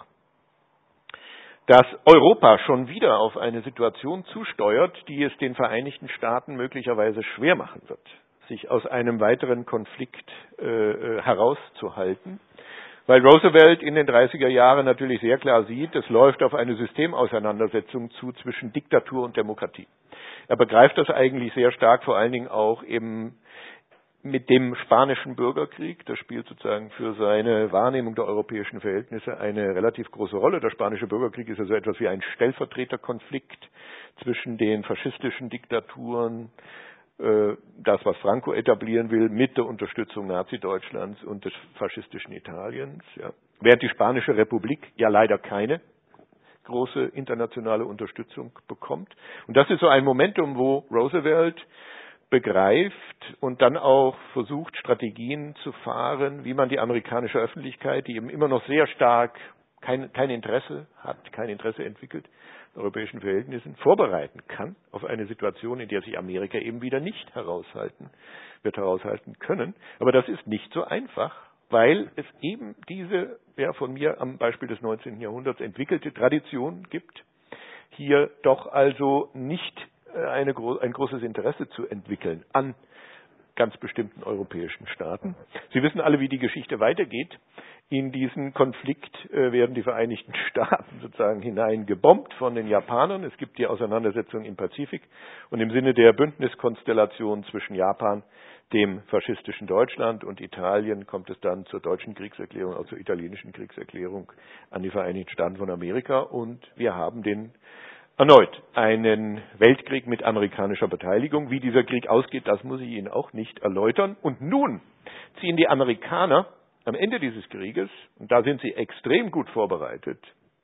dass Europa schon wieder auf eine Situation zusteuert, die es den Vereinigten Staaten möglicherweise schwer machen wird, sich aus einem weiteren Konflikt herauszuhalten. Weil Roosevelt in den 30er Jahren natürlich sehr klar sieht, es läuft auf eine Systemauseinandersetzung zu zwischen Diktatur und Demokratie. Er begreift das eigentlich sehr stark, vor allen Dingen auch eben mit dem Spanischen Bürgerkrieg. Das spielt sozusagen für seine Wahrnehmung der europäischen Verhältnisse eine relativ große Rolle. Der Spanische Bürgerkrieg ist also etwas wie ein Stellvertreterkonflikt zwischen den faschistischen Diktaturen, das, was Franco etablieren will, mit der Unterstützung Nazi-Deutschlands und des faschistischen Italiens. Ja. Während die Spanische Republik ja leider keine große internationale Unterstützung bekommt. Und das ist so ein Momentum, wo Roosevelt begreift und dann auch versucht, Strategien zu fahren, wie man die amerikanische Öffentlichkeit, die eben immer noch sehr stark kein Interesse entwickelt, in europäischen Verhältnissen, vorbereiten kann auf eine Situation, in der sich Amerika eben wieder nicht wird heraushalten können. Aber das ist nicht so einfach, weil es eben diese, von mir am Beispiel des 19. Jahrhunderts entwickelte Tradition gibt, hier doch also nicht ein großes Interesse zu entwickeln an ganz bestimmten europäischen Staaten. Sie wissen alle, wie die Geschichte weitergeht. In diesen Konflikt werden die Vereinigten Staaten sozusagen hineingebombt von den Japanern. Es gibt die Auseinandersetzung im Pazifik und im Sinne der Bündniskonstellation zwischen Japan, dem faschistischen Deutschland und Italien kommt es dann zur deutschen Kriegserklärung, auch zur italienischen Kriegserklärung an die Vereinigten Staaten von Amerika und wir haben erneut einen Weltkrieg mit amerikanischer Beteiligung. Wie dieser Krieg ausgeht, das muss ich Ihnen auch nicht erläutern. Und nun ziehen die Amerikaner am Ende dieses Krieges, und da sind sie extrem gut vorbereitet,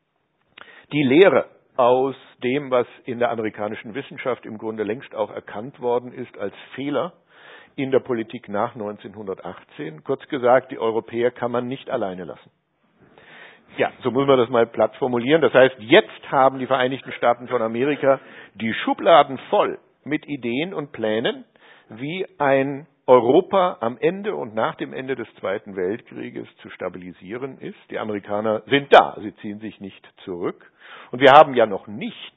die Lehre aus dem, was in der amerikanischen Wissenschaft im Grunde längst auch erkannt worden ist als Fehler in der Politik nach 1918. Kurz gesagt, die Europäer kann man nicht alleine lassen. Ja, so muss man das mal platt formulieren. Das heißt, jetzt haben die Vereinigten Staaten von Amerika die Schubladen voll mit Ideen und Plänen, wie ein Europa am Ende und nach dem Ende des Zweiten Weltkrieges zu stabilisieren ist. Die Amerikaner sind da, sie ziehen sich nicht zurück. Und wir haben ja noch nicht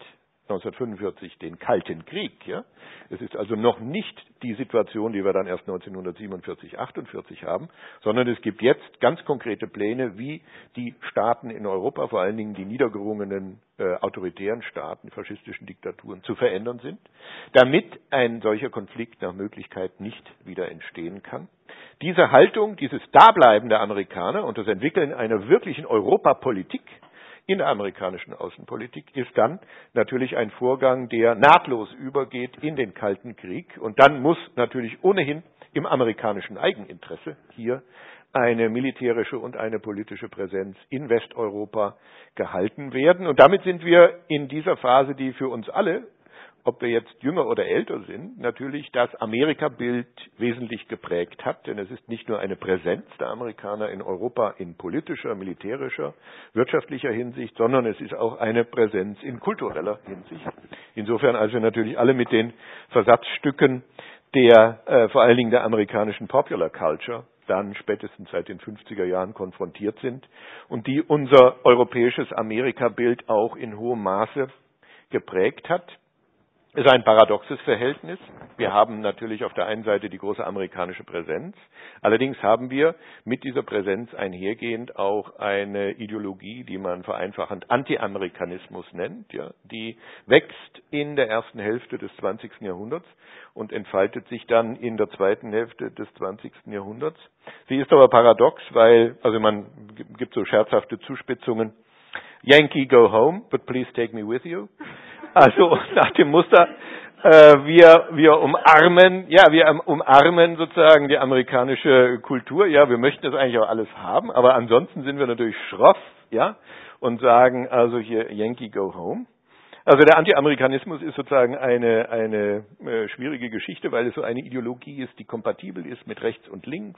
1945 den Kalten Krieg. Ja? Es ist also noch nicht die Situation, die wir dann erst 1947, 48 haben, sondern es gibt jetzt ganz konkrete Pläne, wie die Staaten in Europa, vor allen Dingen die niedergerungenen autoritären Staaten, faschistischen Diktaturen, zu verändern sind, damit ein solcher Konflikt nach Möglichkeit nicht wieder entstehen kann. Diese Haltung, dieses Dableiben der Amerikaner und das Entwickeln einer wirklichen Europapolitik in der amerikanischen Außenpolitik ist dann natürlich ein Vorgang, der nahtlos übergeht in den Kalten Krieg. Und dann muss natürlich ohnehin im amerikanischen Eigeninteresse hier eine militärische und eine politische Präsenz in Westeuropa gehalten werden. Und damit sind wir in dieser Phase, die für uns alle, ob wir jetzt jünger oder älter sind, natürlich das Amerika-Bild wesentlich geprägt hat. Denn es ist nicht nur eine Präsenz der Amerikaner in Europa in politischer, militärischer, wirtschaftlicher Hinsicht, sondern es ist auch eine Präsenz in kultureller Hinsicht. Insofern, als wir natürlich alle mit den Versatzstücken vor allen Dingen der amerikanischen Popular Culture dann spätestens seit den 50er Jahren konfrontiert sind und die unser europäisches Amerika-Bild auch in hohem Maße geprägt hat. Es ist ein paradoxes Verhältnis. Wir haben natürlich auf der einen Seite die große amerikanische Präsenz. Allerdings haben wir mit dieser Präsenz einhergehend auch eine Ideologie, die man vereinfachend Anti-Amerikanismus nennt, ja, die wächst in der ersten Hälfte des 20. Jahrhunderts und entfaltet sich dann in der zweiten Hälfte des 20. Jahrhunderts. Sie ist aber paradox, weil, man gibt so scherzhafte Zuspitzungen. Yankee, go home, but please take me with you. Also nach dem Muster, wir umarmen sozusagen die amerikanische Kultur. Ja, wir möchten das eigentlich auch alles haben, aber ansonsten sind wir natürlich schroff, ja, und sagen also hier Yankee go home. Also der Anti-Amerikanismus ist sozusagen eine schwierige Geschichte, weil es so eine Ideologie ist, die kompatibel ist mit rechts und links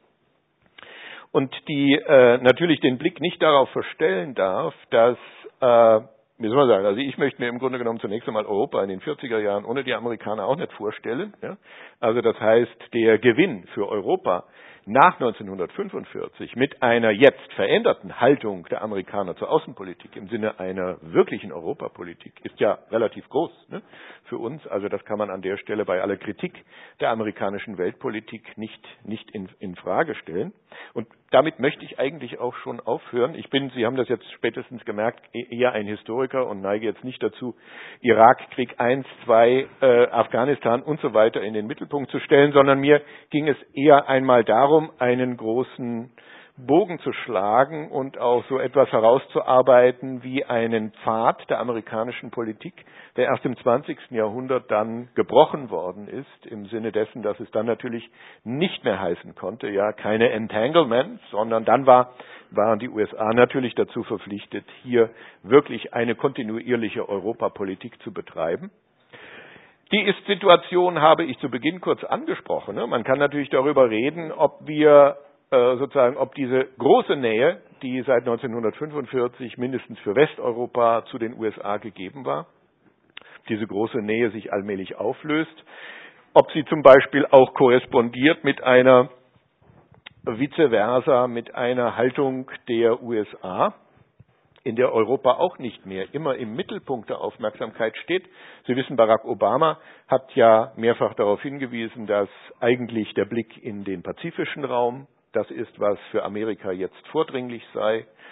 und die natürlich den Blick nicht darauf verstellen darf, dass wie soll man sagen, also ich möchte mir im Grunde genommen zunächst einmal Europa in den 40er Jahren ohne die Amerikaner auch nicht vorstellen. Ja? Also das heißt, der Gewinn für Europa nach 1945 mit einer jetzt veränderten Haltung der Amerikaner zur Außenpolitik im Sinne einer wirklichen Europapolitik ist ja relativ groß, ne, für uns. Also das kann man an der Stelle bei aller Kritik der amerikanischen Weltpolitik nicht in Frage stellen. Und damit möchte ich eigentlich auch schon aufhören. Sie haben das jetzt spätestens gemerkt, eher ein Historiker und neige jetzt nicht dazu, Irakkrieg 1, 2, Afghanistan und so weiter in den Mittelpunkt zu stellen, sondern mir ging es eher einmal darum, einen großen Bogen zu schlagen und auch so etwas herauszuarbeiten wie einen Pfad der amerikanischen Politik, der erst im 20. Jahrhundert dann gebrochen worden ist, im Sinne dessen, dass es dann natürlich nicht mehr heißen konnte, ja, keine Entanglements, sondern dann waren die USA natürlich dazu verpflichtet, hier wirklich eine kontinuierliche Europapolitik zu betreiben. Die Ist-Situation habe ich zu Beginn kurz angesprochen. Man kann natürlich darüber reden, ob diese große Nähe, die seit 1945 mindestens für Westeuropa zu den USA gegeben war, diese große Nähe sich allmählich auflöst, ob sie zum Beispiel auch korrespondiert mit einer vice versa, mit einer Haltung der USA, in der Europa auch nicht mehr immer im Mittelpunkt der Aufmerksamkeit steht. Sie wissen, Barack Obama hat ja mehrfach darauf hingewiesen, dass eigentlich der Blick in den pazifischen Raum das ist, was für Amerika jetzt vordringlich sei.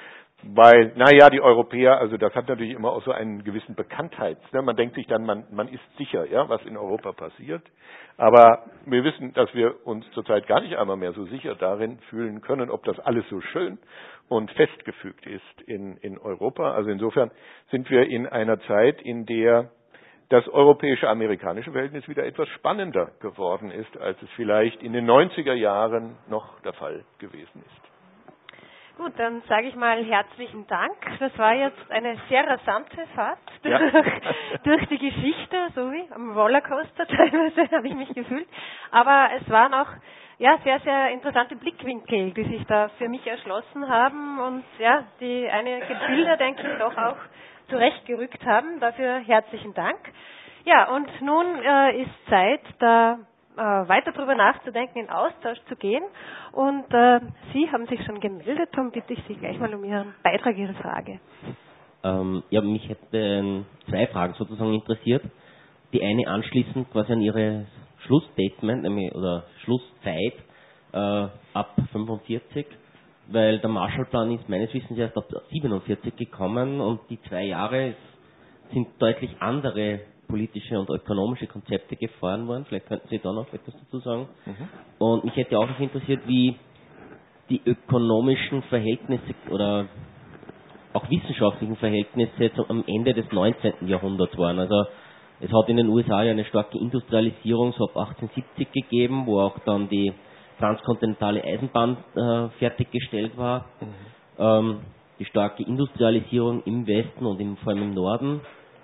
Weil, naja, die Europäer, also das hat natürlich immer auch so einen gewissen Bekanntheits. Ne? Man denkt sich dann, man ist sicher, ja, was in Europa passiert. Aber wir wissen, dass wir uns zurzeit gar nicht einmal mehr so sicher darin fühlen können, ob das alles so schön und festgefügt ist in Europa. Also insofern sind wir in einer Zeit, in der das europäische-amerikanische Verhältnis wieder etwas spannender geworden ist, als es vielleicht in den 90er Jahren noch der Fall gewesen ist. Gut, dann sage ich mal herzlichen Dank. Das war jetzt eine sehr rasante Fahrt durch die Geschichte, so wie am Rollercoaster teilweise habe ich mich gefühlt. Aber es waren auch sehr, sehr interessante Blickwinkel, die sich da für mich erschlossen haben und die einige Bilder, denke ich, doch auch zurechtgerückt haben. Dafür herzlichen Dank. Ja, und nun ist Zeit, da weiter darüber nachzudenken, in Austausch zu gehen. Und Sie haben sich schon gemeldet, darum bitte ich Sie gleich mal um Ihren Beitrag, Ihre Frage. Mich hätten zwei Fragen sozusagen interessiert. Die eine anschließend quasi an Ihre Schlussstatement, oder Schlusszeit ab 45, weil der Marshallplan ist meines Wissens erst ab 47 gekommen und die 2 Jahre sind deutlich andere politische und ökonomische Konzepte gefahren worden. Vielleicht könnten Sie da noch etwas dazu sagen. Und mich hätte auch noch interessiert, wie die ökonomischen Verhältnisse oder auch wissenschaftlichen Verhältnisse am Ende des 19. Jahrhunderts waren. Also es hat in den USA ja eine starke Industrialisierung so ab 1870 gegeben, wo auch dann die transkontinentale Eisenbahn fertiggestellt war. Die starke Industrialisierung im Westen und vor allem im Norden,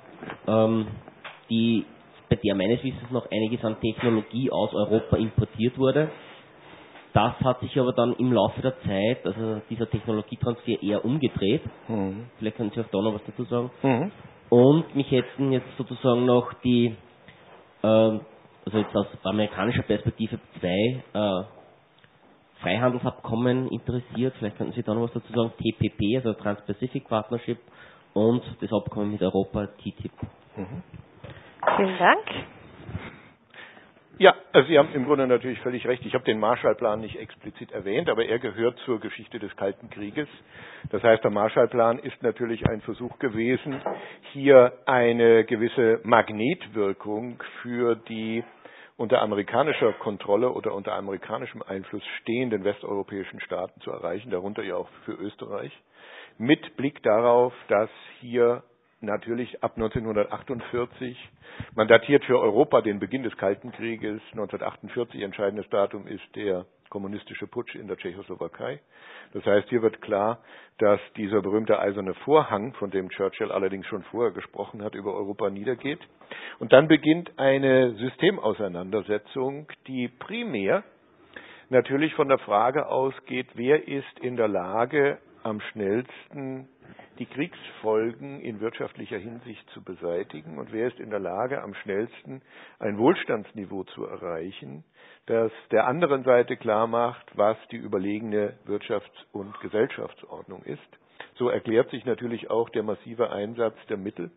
bei der meines Wissens noch einiges an Technologie aus Europa importiert wurde. Das hat sich aber dann im Laufe der Zeit, also dieser Technologietransfer, eher umgedreht. Vielleicht können Sie auch da noch was dazu sagen. Und mich hätten jetzt sozusagen noch also jetzt aus amerikanischer Perspektive 2 Freihandelsabkommen interessiert. Vielleicht könnten Sie da noch was dazu sagen. TPP, also Trans-Pacific Partnership, und das Abkommen mit Europa, TTIP. Vielen Dank. Ja, also Sie haben im Grunde natürlich völlig recht. Ich habe den Marshallplan nicht explizit erwähnt, aber er gehört zur Geschichte des Kalten Krieges. Das heißt, der Marshallplan ist natürlich ein Versuch gewesen, hier eine gewisse Magnetwirkung für die unter amerikanischer Kontrolle oder unter amerikanischem Einfluss stehenden westeuropäischen Staaten zu erreichen, darunter ja auch für Österreich, mit Blick darauf, dass hier natürlich ab 1948, man datiert für Europa den Beginn des Kalten Krieges, 1948, entscheidendes Datum ist der kommunistische Putsch in der Tschechoslowakei. Das heißt, hier wird klar, dass dieser berühmte eiserne Vorhang, von dem Churchill allerdings schon vorher gesprochen hat, über Europa niedergeht. Und dann beginnt eine Systemauseinandersetzung, die primär natürlich von der Frage ausgeht, wer ist in der Lage, am schnellsten die Kriegsfolgen in wirtschaftlicher Hinsicht zu beseitigen und wer ist in der Lage, am schnellsten ein Wohlstandsniveau zu erreichen, das der anderen Seite klar macht, was die überlegene Wirtschafts- und Gesellschaftsordnung ist. So erklärt sich natürlich auch der massive Einsatz der Mittel.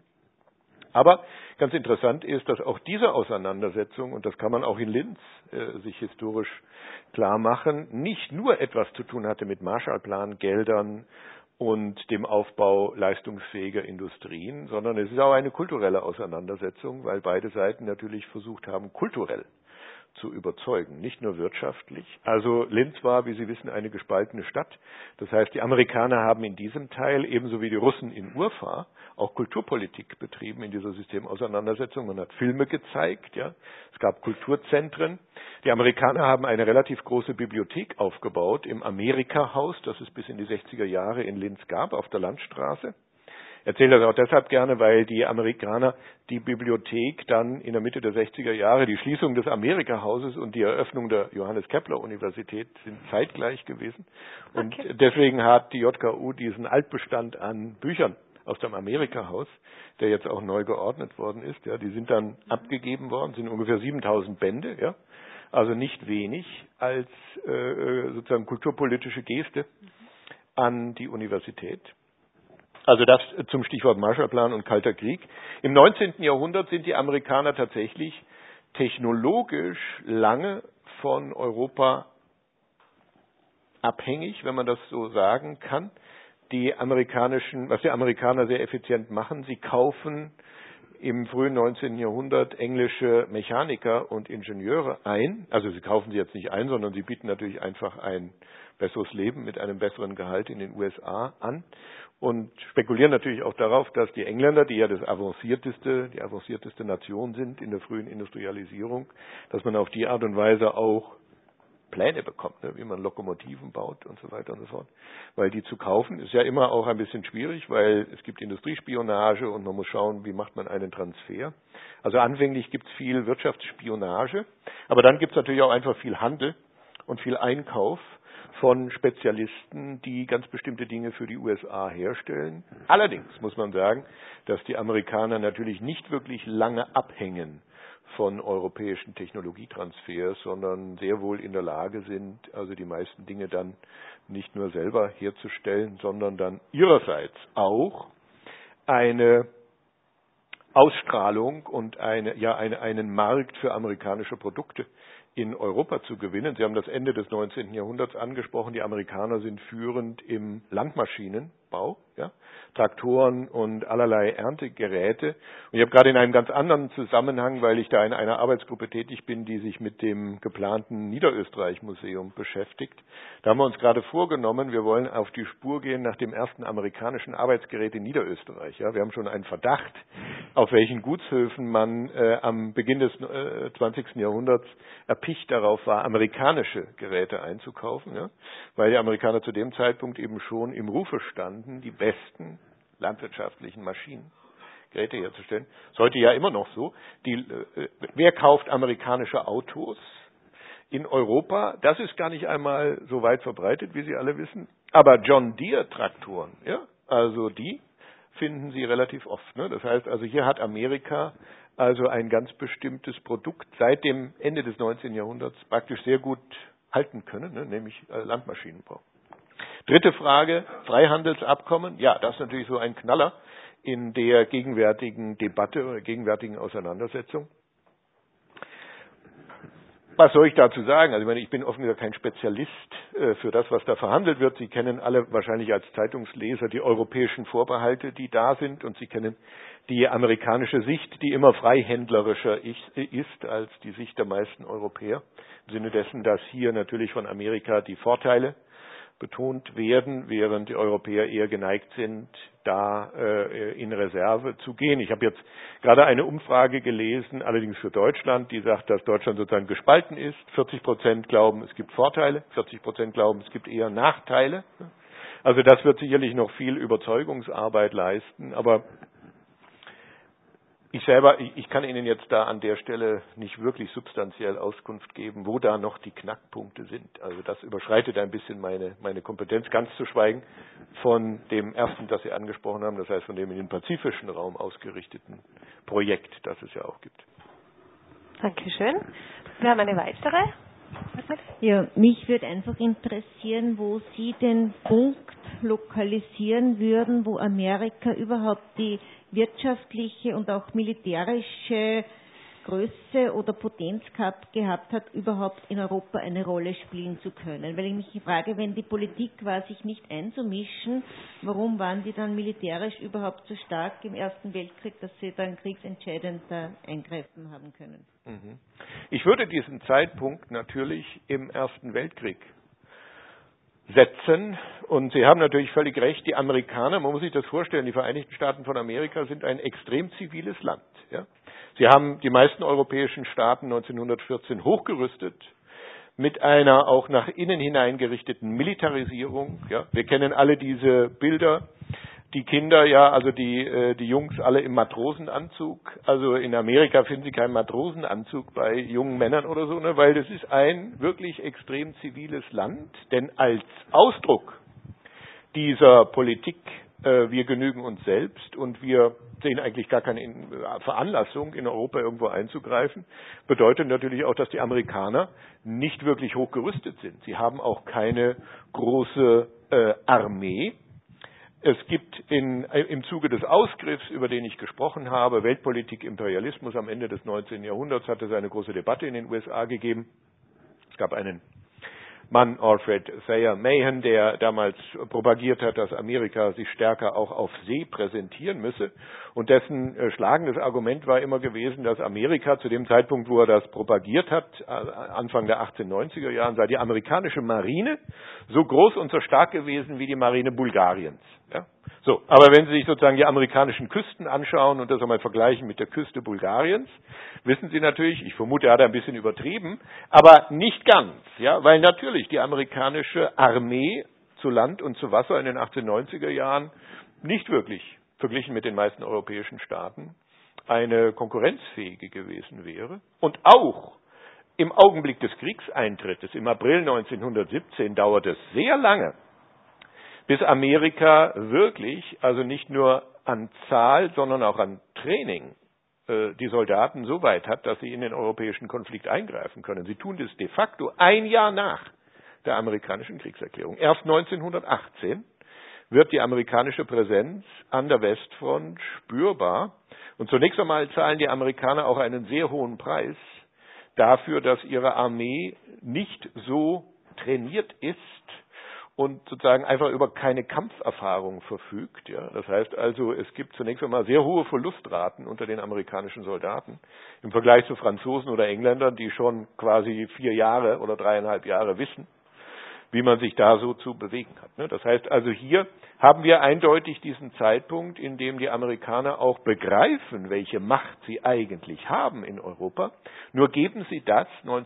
Aber ganz interessant ist, dass auch diese Auseinandersetzung, und das kann man auch in Linz sich historisch klar machen, nicht nur etwas zu tun hatte mit Marshallplan, Geldern und dem Aufbau leistungsfähiger Industrien, sondern es ist auch eine kulturelle Auseinandersetzung, weil beide Seiten natürlich versucht haben, kulturell zu überzeugen, nicht nur wirtschaftlich. Also Linz war, wie Sie wissen, eine gespaltene Stadt. Das heißt, die Amerikaner haben in diesem Teil, ebenso wie die Russen in Urfa, auch Kulturpolitik betrieben in dieser Systemauseinandersetzung. Man hat Filme gezeigt, ja. Es gab Kulturzentren. Die Amerikaner haben eine relativ große Bibliothek aufgebaut im Amerika-Haus, das es bis in die 60er Jahre in Linz gab, auf der Landstraße. Ich erzähle das auch deshalb gerne, weil die Amerikaner die Bibliothek dann in der Mitte der 60er Jahre, die Schließung des Amerika-Hauses und die Eröffnung der Johannes-Kepler-Universität sind zeitgleich gewesen. Und deswegen hat die JKU diesen Altbestand an Büchern aus dem Amerika-Haus, der jetzt auch neu geordnet worden ist, ja, die sind dann abgegeben worden, sind ungefähr 7000 Bände, ja, also nicht wenig als sozusagen kulturpolitische Geste an die Universität. Also das zum Stichwort Marshallplan und Kalter Krieg. Im 19. Jahrhundert sind die Amerikaner tatsächlich technologisch lange von Europa abhängig, wenn man das so sagen kann. was die Amerikaner sehr effizient machen, sie kaufen im frühen 19. Jahrhundert englische Mechaniker und Ingenieure ein. Also sie kaufen sie jetzt nicht ein, sondern sie bieten natürlich einfach ein besseres Leben mit einem besseren Gehalt in den USA an und spekulieren natürlich auch darauf, dass die Engländer, die ja die avancierteste Nation sind in der frühen Industrialisierung, dass man auf die Art und Weise auch Pläne bekommt, ne, wie man Lokomotiven baut und so weiter und so fort. Weil die zu kaufen ist ja immer auch ein bisschen schwierig, weil es gibt Industriespionage und man muss schauen, wie macht man einen Transfer. Also anfänglich gibt es viel Wirtschaftsspionage, aber dann gibt es natürlich auch einfach viel Handel und viel Einkauf von Spezialisten, die ganz bestimmte Dinge für die USA herstellen. Allerdings muss man sagen, dass die Amerikaner natürlich nicht wirklich lange abhängen von europäischen Technologietransfers, sondern sehr wohl in der Lage sind, also die meisten Dinge dann nicht nur selber herzustellen, sondern dann ihrerseits auch eine Ausstrahlung und einen Markt für amerikanische Produkte in Europa zu gewinnen. Sie haben das Ende des 19. Jahrhunderts angesprochen. Die Amerikaner sind führend im Landmaschinenbau, ja, Traktoren und allerlei Erntegeräte. Und ich habe gerade in einem ganz anderen Zusammenhang, weil ich da in einer Arbeitsgruppe tätig bin, die sich mit dem geplanten Niederösterreich-Museum beschäftigt. Da haben wir uns gerade vorgenommen, wir wollen auf die Spur gehen nach dem ersten amerikanischen Arbeitsgerät in Niederösterreich. Ja, wir haben schon einen Verdacht, auf welchen Gutshöfen man am Beginn des 20. Jahrhunderts erpicht darauf war, amerikanische Geräte einzukaufen, ja, weil die Amerikaner zu dem Zeitpunkt eben schon im Rufe standen, die besten landwirtschaftlichen Maschinengeräte herzustellen. Ist heute ja immer noch so. Wer kauft amerikanische Autos in Europa? Das ist gar nicht einmal so weit verbreitet, wie Sie alle wissen. Aber John Deere Traktoren, ja, also die finden Sie relativ oft. Ne? Das heißt, also hier hat Amerika also ein ganz bestimmtes Produkt seit dem Ende des 19. Jahrhunderts praktisch sehr gut halten können, ne? Nämlich Landmaschinenbau. Dritte Frage, Freihandelsabkommen. Ja, das ist natürlich so ein Knaller in der gegenwärtigen Debatte oder gegenwärtigen Auseinandersetzung. Was soll ich dazu sagen? Also ich bin offen gesagt kein Spezialist für das, was da verhandelt wird. Sie kennen alle wahrscheinlich als Zeitungsleser die europäischen Vorbehalte, die da sind, und Sie kennen die amerikanische Sicht, die immer freihändlerischer ist als die Sicht der meisten Europäer. Im Sinne dessen, dass hier natürlich von Amerika die Vorteile betont werden, während die Europäer eher geneigt sind, da in Reserve zu gehen. Ich habe jetzt gerade eine Umfrage gelesen, allerdings für Deutschland, die sagt, dass Deutschland sozusagen gespalten ist. 40% glauben, es gibt Vorteile, 40% glauben, es gibt eher Nachteile. Also das wird sicherlich noch viel Überzeugungsarbeit leisten, aber ich kann Ihnen jetzt da an der Stelle nicht wirklich substanziell Auskunft geben, wo da noch die Knackpunkte sind. Also das überschreitet ein bisschen meine Kompetenz, ganz zu schweigen von dem ersten, das Sie angesprochen haben, das heißt von dem in den pazifischen Raum ausgerichteten Projekt, das es ja auch gibt. Dankeschön. Wir haben eine weitere. Ja, mich würde einfach interessieren, wo Sie den Punkt lokalisieren würden, wo Amerika überhaupt die wirtschaftliche und auch militärische Größe oder Potenz gehabt hat, überhaupt in Europa eine Rolle spielen zu können. Weil ich mich frage, wenn die Politik war, sich nicht einzumischen, warum waren die dann militärisch überhaupt so stark im Ersten Weltkrieg, dass sie dann kriegsentscheidend eingreifen haben können? Ich würde diesen Zeitpunkt natürlich im Ersten Weltkrieg setzen. Und Sie haben natürlich völlig recht, die Amerikaner, man muss sich das vorstellen, die Vereinigten Staaten von Amerika sind ein extrem ziviles Land. Ja? Sie haben die meisten europäischen Staaten 1914 hochgerüstet mit einer auch nach innen hineingerichteten Militarisierung. Ja? Wir kennen alle diese Bilder, die Kinder, ja, also die Jungs alle im Matrosenanzug. Also in Amerika finden Sie keinen Matrosenanzug bei jungen Männern oder so, ne, weil das ist ein wirklich extrem ziviles Land. Denn als Ausdruck dieser Politik, wir genügen uns selbst und wir sehen eigentlich gar keine Veranlassung, in Europa irgendwo einzugreifen, bedeutet natürlich auch, dass die Amerikaner nicht wirklich hochgerüstet sind. Sie haben auch keine große Armee. Es gibt im Zuge des Ausgriffs, über den ich gesprochen habe, Weltpolitik, Imperialismus am Ende des 19. Jahrhunderts, hat es eine große Debatte in den USA gegeben. Es gab einen Mann Alfred Thayer Mahan, der damals propagiert hat, dass Amerika sich stärker auch auf See präsentieren müsse. Und dessen schlagendes Argument war immer gewesen, dass Amerika zu dem Zeitpunkt, wo er das propagiert hat, Anfang der 1890er Jahren, sei die amerikanische Marine so groß und so stark gewesen wie die Marine Bulgariens. Ja? So, aber wenn Sie sich sozusagen die amerikanischen Küsten anschauen und das einmal vergleichen mit der Küste Bulgariens, wissen Sie natürlich, ich vermute, er hat ein bisschen übertrieben, aber nicht ganz, ja, weil natürlich die amerikanische Armee zu Land und zu Wasser in den 1890er Jahren nicht wirklich, verglichen mit den meisten europäischen Staaten, eine konkurrenzfähige gewesen wäre. Und auch im Augenblick des Kriegseintrittes, im April 1917, dauert es sehr lange, bis Amerika wirklich, also nicht nur an Zahl, sondern auch an Training, die Soldaten so weit hat, dass sie in den europäischen Konflikt eingreifen können. Sie tun das de facto ein Jahr nach der amerikanischen Kriegserklärung. Erst 1918 wird die amerikanische Präsenz an der Westfront spürbar. Und zunächst einmal zahlen die Amerikaner auch einen sehr hohen Preis dafür, dass ihre Armee nicht so trainiert ist und sozusagen einfach über keine Kampferfahrung verfügt. Ja. Das heißt also, es gibt zunächst einmal sehr hohe Verlustraten unter den amerikanischen Soldaten im Vergleich zu Franzosen oder Engländern, die schon quasi 4 Jahre oder 3,5 Jahre wissen, wie man sich da so zu bewegen hat. Das heißt also, hier haben wir eindeutig diesen Zeitpunkt, in dem die Amerikaner auch begreifen, welche Macht sie eigentlich haben in Europa. Nur geben sie das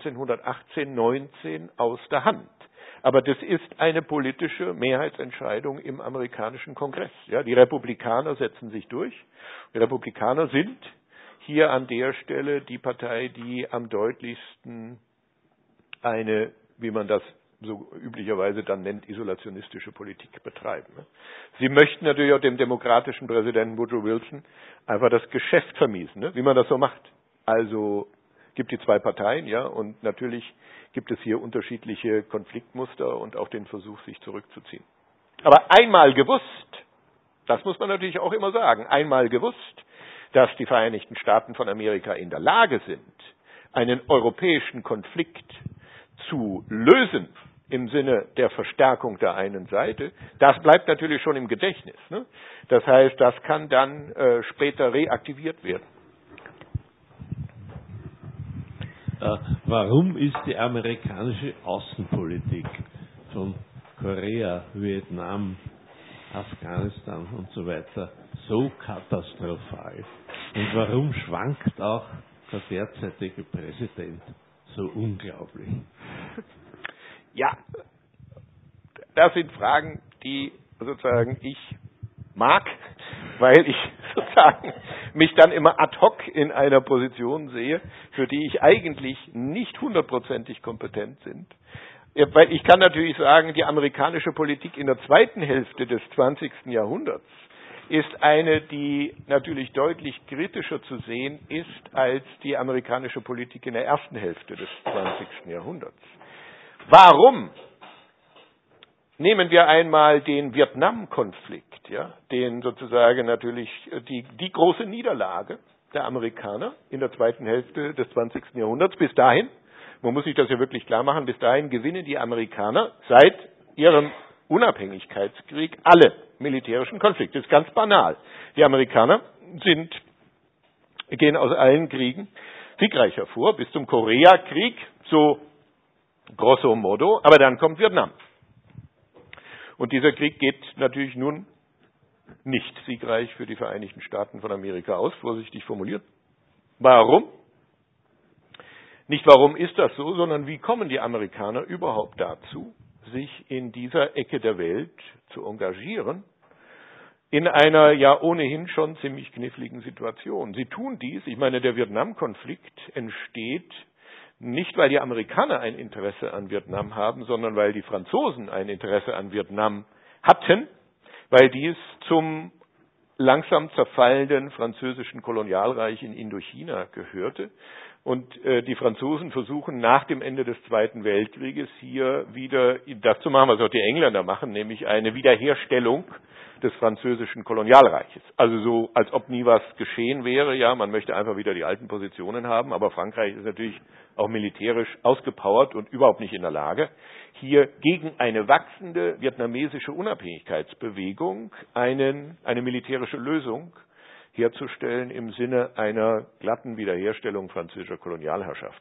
1918, 19 aus der Hand. Aber das ist eine politische Mehrheitsentscheidung im amerikanischen Kongress. Ja, die Republikaner setzen sich durch. Die Republikaner sind hier an der Stelle die Partei, die am deutlichsten eine, wie man das so üblicherweise dann nennt, isolationistische Politik betreiben. Sie möchten natürlich auch dem demokratischen Präsidenten Woodrow Wilson einfach das Geschäft vermiesen, wie man das so macht. Also gibt die 2 Parteien, ja, und natürlich gibt es hier unterschiedliche Konfliktmuster und auch den Versuch, sich zurückzuziehen. Aber einmal gewusst, das muss man natürlich auch immer sagen, einmal gewusst, dass die Vereinigten Staaten von Amerika in der Lage sind, einen europäischen Konflikt zu lösen im Sinne der Verstärkung der einen Seite, das bleibt natürlich schon im Gedächtnis. Ne? Das heißt, das kann dann später reaktiviert werden. Warum ist die amerikanische Außenpolitik von Korea, Vietnam, Afghanistan und so weiter so katastrophal? Und warum schwankt auch der derzeitige Präsident so unglaublich? Ja, das sind Fragen, die sozusagen ich mag, weil ich sozusagen mich dann immer ad hoc in einer Position sehe, für die ich eigentlich nicht 100%ig kompetent bin. Weil ich kann natürlich sagen, die amerikanische Politik in der zweiten Hälfte des 20. Jahrhunderts ist eine, die natürlich deutlich kritischer zu sehen ist als die amerikanische Politik in der ersten Hälfte des 20. Jahrhunderts. Warum? Nehmen wir einmal den Vietnam-Konflikt, ja, den sozusagen natürlich die große Niederlage der Amerikaner in der zweiten Hälfte des 20. Jahrhunderts. Bis dahin, man muss sich das ja wirklich klar machen, bis dahin gewinnen die Amerikaner seit ihrem Unabhängigkeitskrieg alle militärischen Konflikte. Das ist ganz banal. Die Amerikaner gehen aus allen Kriegen siegreich hervor, bis zum Koreakrieg, so grosso modo, aber dann kommt Vietnam. Und dieser Krieg geht natürlich nun nicht siegreich für die Vereinigten Staaten von Amerika aus, vorsichtig formuliert. Warum? Nicht warum ist das so, sondern wie kommen die Amerikaner überhaupt dazu, sich in dieser Ecke der Welt zu engagieren, in einer ja ohnehin schon ziemlich kniffligen Situation. Sie tun dies, ich meine, der Vietnamkonflikt entsteht nicht, weil die Amerikaner ein Interesse an Vietnam haben, sondern weil die Franzosen ein Interesse an Vietnam hatten, weil dies zum langsam zerfallenden französischen Kolonialreich in Indochina gehörte. Und die Franzosen versuchen nach dem Ende des Zweiten Weltkrieges hier wieder das zu machen, was auch die Engländer machen, nämlich eine Wiederherstellung des französischen Kolonialreiches. Also so, als ob nie was geschehen wäre. Ja, man möchte einfach wieder die alten Positionen haben, aber Frankreich ist natürlich auch militärisch ausgepowert und überhaupt nicht in der Lage, hier gegen eine wachsende vietnamesische Unabhängigkeitsbewegung eine militärische Lösung herzustellen im Sinne einer glatten Wiederherstellung französischer Kolonialherrschaft.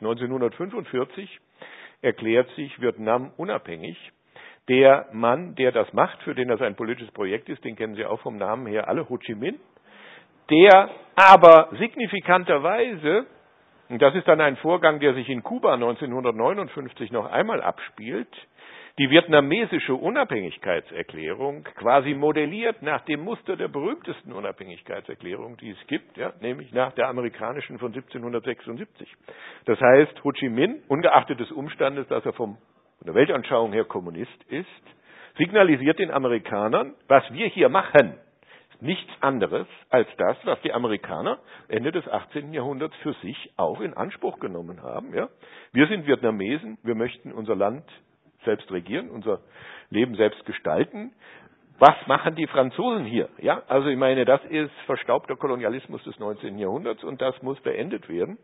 1945 erklärt sich Vietnam unabhängig. Der Mann, der das macht, für den das ein politisches Projekt ist, den kennen Sie auch vom Namen her alle, Ho Chi Minh, der aber signifikanterweise, und das ist dann ein Vorgang, der sich in Kuba 1959 noch einmal abspielt, die vietnamesische Unabhängigkeitserklärung quasi modelliert nach dem Muster der berühmtesten Unabhängigkeitserklärung, die es gibt, ja, nämlich nach der amerikanischen von 1776. Das heißt, Ho Chi Minh, ungeachtet des Umstandes, dass er von der Weltanschauung her Kommunist ist, signalisiert den Amerikanern, was wir hier machen, ist nichts anderes als das, was die Amerikaner Ende des 18. Jahrhunderts für sich auch in Anspruch genommen haben. Ja. Wir sind Vietnamesen, wir möchten unser Land selbst regieren, unser Leben selbst gestalten. Was machen die Franzosen hier? Ja, also ich meine, das ist verstaubter Kolonialismus des 19. Jahrhunderts und das muss beendet werden.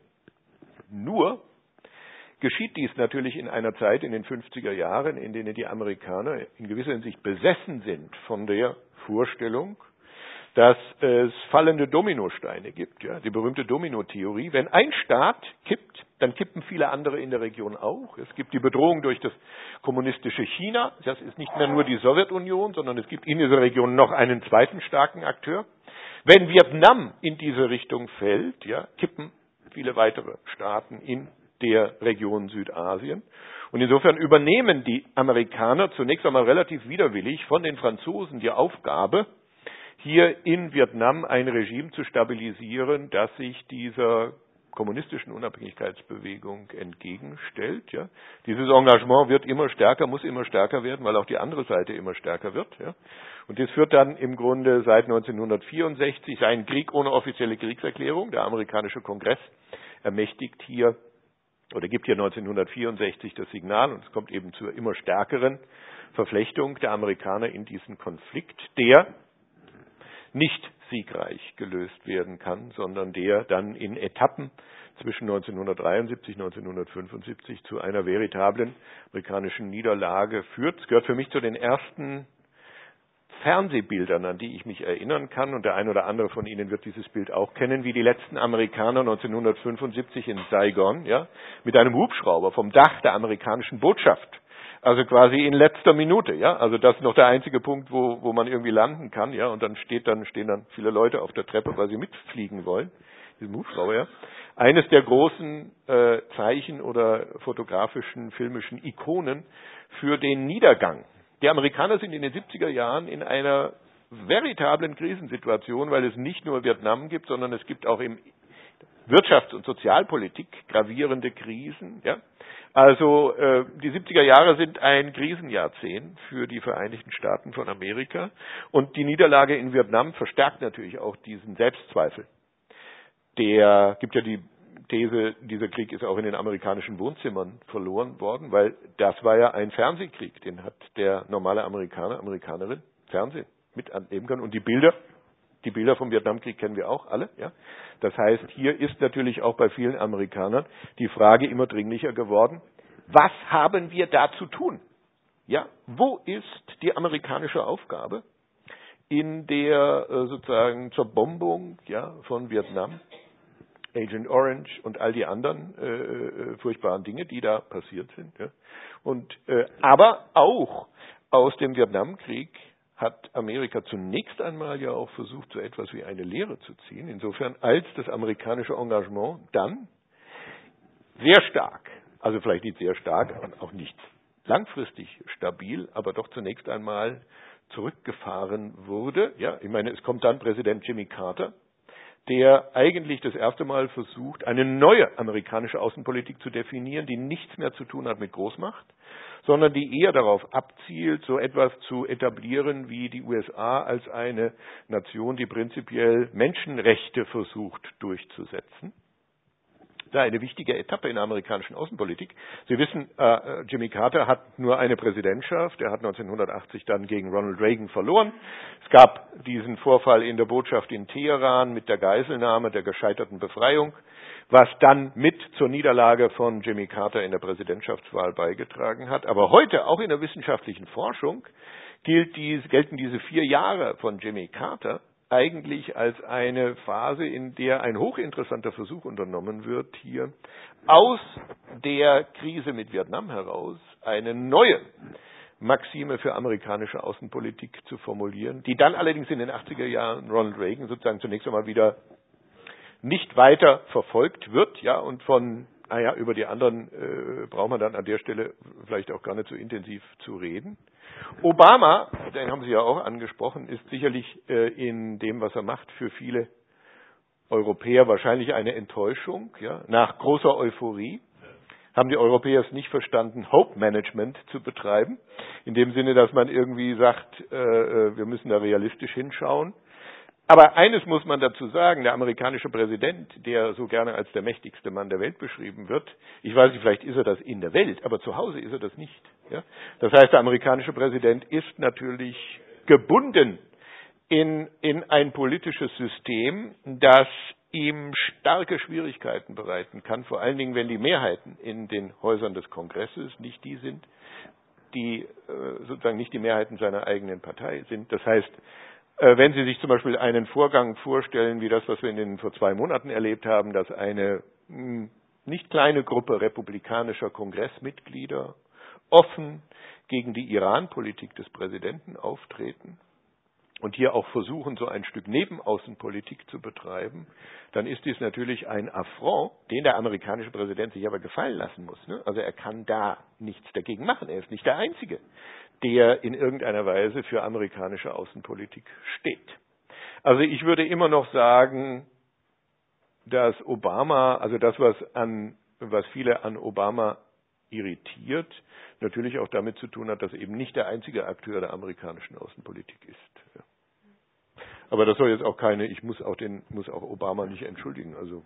Nur geschieht dies natürlich in einer Zeit in den 50er Jahren, in denen die Amerikaner in gewisser Hinsicht besessen sind von der Vorstellung, dass es fallende Dominosteine gibt, ja, die berühmte Domino-Theorie. Wenn ein Staat kippt, dann kippen viele andere in der Region auch. Es gibt die Bedrohung durch das kommunistische China. Das ist nicht mehr nur die Sowjetunion, sondern es gibt in dieser Region noch einen zweiten starken Akteur. Wenn Vietnam in diese Richtung fällt, ja, kippen viele weitere Staaten in der Region Südasien. Und insofern übernehmen die Amerikaner zunächst einmal relativ widerwillig von den Franzosen die Aufgabe, hier in Vietnam ein Regime zu stabilisieren, das sich dieser kommunistischen Unabhängigkeitsbewegung entgegenstellt. Ja. Dieses Engagement wird immer stärker, muss immer stärker werden, weil auch die andere Seite immer stärker wird. Ja. Und das führt dann im Grunde seit 1964 einen Krieg ohne offizielle Kriegserklärung. Der amerikanische Kongress ermächtigt hier oder gibt hier 1964 das Signal und es kommt eben zur immer stärkeren Verflechtung der Amerikaner in diesen Konflikt, der nicht siegreich gelöst werden kann, sondern der dann in Etappen zwischen 1973 und 1975 zu einer veritablen amerikanischen Niederlage führt. Es gehört für mich zu den ersten Fernsehbildern, an die ich mich erinnern kann, und der ein oder andere von Ihnen wird dieses Bild auch kennen, wie die letzten Amerikaner 1975 in Saigon, ja, mit einem Hubschrauber vom Dach der amerikanischen Botschaft, also quasi in letzter Minute, ja, also das ist noch der einzige Punkt, wo man irgendwie landen kann, ja, und dann stehen dann viele Leute auf der Treppe, weil sie mitfliegen wollen, diesem Hubschrauber, ja. Eines der großen Zeichen oder fotografischen, filmischen Ikonen für den Niedergang. Die Amerikaner sind in den 70er Jahren in einer veritablen Krisensituation, weil es nicht nur Vietnam gibt, sondern es gibt auch in Wirtschafts- und Sozialpolitik gravierende Krisen. Ja? Also die 70er Jahre sind ein Krisenjahrzehnt für die Vereinigten Staaten von Amerika und die Niederlage in Vietnam verstärkt natürlich auch diesen Selbstzweifel. Der gibt ja die These, dieser Krieg ist auch in den amerikanischen Wohnzimmern verloren worden, weil das war ja ein Fernsehkrieg, den hat der normale Amerikaner, Amerikanerin Fernsehen mit annehmen können. Und die Bilder vom Vietnamkrieg kennen wir auch alle. Ja? Das heißt, hier ist natürlich auch bei vielen Amerikanern die Frage immer dringlicher geworden, was haben wir da zu tun? Ja? Wo ist die amerikanische Aufgabe in der sozusagen Zerbombung, ja, von Vietnam? Agent Orange und all die anderen furchtbaren Dinge, die da passiert sind. Ja. Und aber auch aus dem Vietnamkrieg hat Amerika zunächst einmal ja auch versucht, so etwas wie eine Lehre zu ziehen. Insofern, als das amerikanische Engagement dann sehr stark, also vielleicht nicht sehr stark, aber auch nicht langfristig stabil, aber doch zunächst einmal zurückgefahren wurde. Ja, ich meine, es kommt dann Präsident Jimmy Carter, der eigentlich das erste Mal versucht, eine neue amerikanische Außenpolitik zu definieren, die nichts mehr zu tun hat mit Großmacht, sondern die eher darauf abzielt, so etwas zu etablieren wie die USA als eine Nation, die prinzipiell Menschenrechte versucht durchzusetzen. da eine wichtige Etappe in der amerikanischen Außenpolitik. Sie wissen, Jimmy Carter hat nur eine Präsidentschaft. Er hat 1980 dann gegen Ronald Reagan verloren. Es gab diesen Vorfall in der Botschaft in Teheran mit der Geiselnahme, der gescheiterten Befreiung, was dann mit zur Niederlage von Jimmy Carter in der Präsidentschaftswahl beigetragen hat. Aber heute, auch in der wissenschaftlichen Forschung, gelten diese 4 Jahre von Jimmy Carter eigentlich als eine Phase, in der ein hochinteressanter Versuch unternommen wird, hier aus der Krise mit Vietnam heraus eine neue Maxime für amerikanische Außenpolitik zu formulieren, die dann allerdings in den 80er Jahren Ronald Reagan sozusagen zunächst einmal wieder nicht weiter verfolgt wird, ja, und über die anderen braucht man dann an der Stelle vielleicht auch gar nicht so intensiv zu reden. Obama, den haben Sie ja auch angesprochen, ist sicherlich in dem, was er macht, für viele Europäer wahrscheinlich eine Enttäuschung. Ja. Nach großer Euphorie haben die Europäer es nicht verstanden, Hope Management zu betreiben, in dem Sinne, dass man irgendwie sagt, wir müssen da realistisch hinschauen. Aber eines muss man dazu sagen, der amerikanische Präsident, der so gerne als der mächtigste Mann der Welt beschrieben wird, ich weiß nicht, vielleicht ist er das in der Welt, aber zu Hause ist er das nicht. Ja? Das heißt, der amerikanische Präsident ist natürlich gebunden in ein politisches System, das ihm starke Schwierigkeiten bereiten kann, vor allen Dingen, wenn die Mehrheiten in den Häusern des Kongresses nicht die sind, die sozusagen nicht die Mehrheiten seiner eigenen Partei sind. Das heißt, wenn Sie sich zum Beispiel einen Vorgang vorstellen, wie das, was wir vor 2 Monaten erlebt haben, dass eine nicht kleine Gruppe republikanischer Kongressmitglieder offen gegen die Iran-Politik des Präsidenten auftreten und hier auch versuchen, so ein Stück Nebenaußenpolitik zu betreiben, dann ist dies natürlich ein Affront, den der amerikanische Präsident sich aber gefallen lassen muss. Ne? Also er kann da nichts dagegen machen. Er ist nicht der Einzige, der in irgendeiner Weise für amerikanische Außenpolitik steht. Also ich würde immer noch sagen, dass Obama, also das, was viele an Obama irritiert, natürlich auch damit zu tun hat, dass er eben nicht der einzige Akteur der amerikanischen Außenpolitik ist. Ja. Aber das soll jetzt auch ich muss auch Obama nicht entschuldigen. Also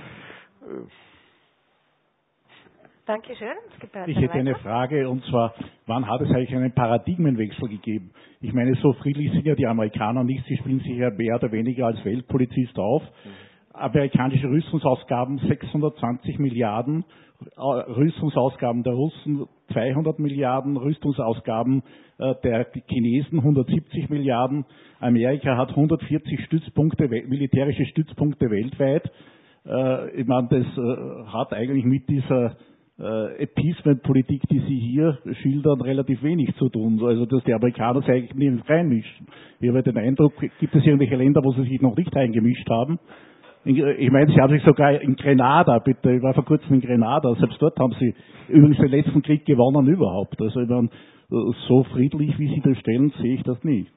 Dankeschön. Ich hätte eine Frage, und zwar, wann hat es eigentlich einen Paradigmenwechsel gegeben? Ich meine, so friedlich sind ja die Amerikaner nicht, sie spielen sich ja mehr oder weniger als Weltpolizist auf. Amerikanische Rüstungsausgaben 620 Milliarden, Rüstungsausgaben der Russen 200 Milliarden, Rüstungsausgaben der Chinesen 170 Milliarden. Amerika hat 140 militärische Stützpunkte weltweit. Ich meine, das hat eigentlich mit dieser Appeasement-Politik, die Sie hier schildern, relativ wenig zu tun. Also, dass die Amerikaner sich eigentlich nicht reinmischen. Ich habe den Eindruck, gibt es irgendwelche Länder, wo sie sich noch nicht eingemischt haben? Ich meine, Sie haben sich sogar in Grenada, bitte, ich war vor kurzem in Grenada, selbst dort haben Sie übrigens den letzten Krieg gewonnen überhaupt. Also, ich meine, so friedlich, wie Sie das stellen, sehe ich das nicht.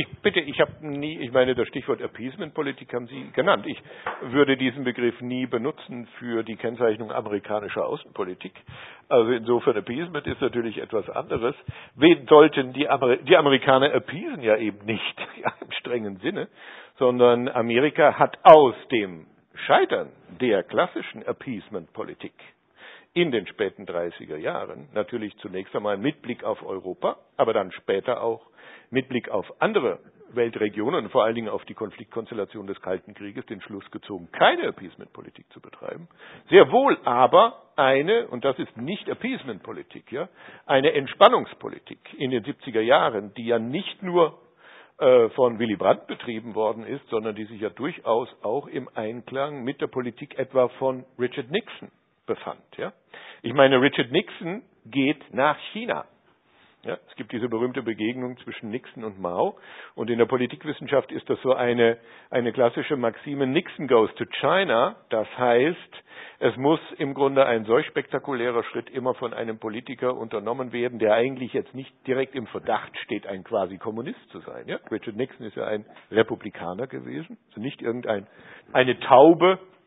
Ich meine, das Stichwort Appeasement-Politik haben Sie genannt. Ich würde diesen Begriff nie benutzen für die Kennzeichnung amerikanischer Außenpolitik. Also insofern, Appeasement ist natürlich etwas anderes. Wen sollten die Amerikaner appeasen? Ja eben nicht, ja, im strengen Sinne, sondern Amerika hat aus dem Scheitern der klassischen Appeasement-Politik in den späten 30er Jahren natürlich zunächst einmal mit Blick auf Europa, aber dann später auch mit Blick auf andere Weltregionen und vor allen Dingen auf die Konfliktkonstellation des Kalten Krieges den Schluss gezogen, keine Appeasement-Politik zu betreiben. Sehr wohl aber und das ist nicht Appeasement-Politik, ja, eine Entspannungspolitik in den 70er Jahren, die ja nicht nur von Willy Brandt betrieben worden ist, sondern die sich ja durchaus auch im Einklang mit der Politik etwa von Richard Nixon befand. Ja? Ich meine, Richard Nixon geht nach China. Ja, es gibt diese berühmte Begegnung zwischen Nixon und Mao. Und in der Politikwissenschaft ist das so eine klassische Maxime, Nixon goes to China. Das heißt, es muss im Grunde ein solch spektakulärer Schritt immer von einem Politiker unternommen werden, der eigentlich jetzt nicht direkt im Verdacht steht, ein quasi Kommunist zu sein. Ja? Richard Nixon ist ja ein Republikaner gewesen, also nicht eine Taube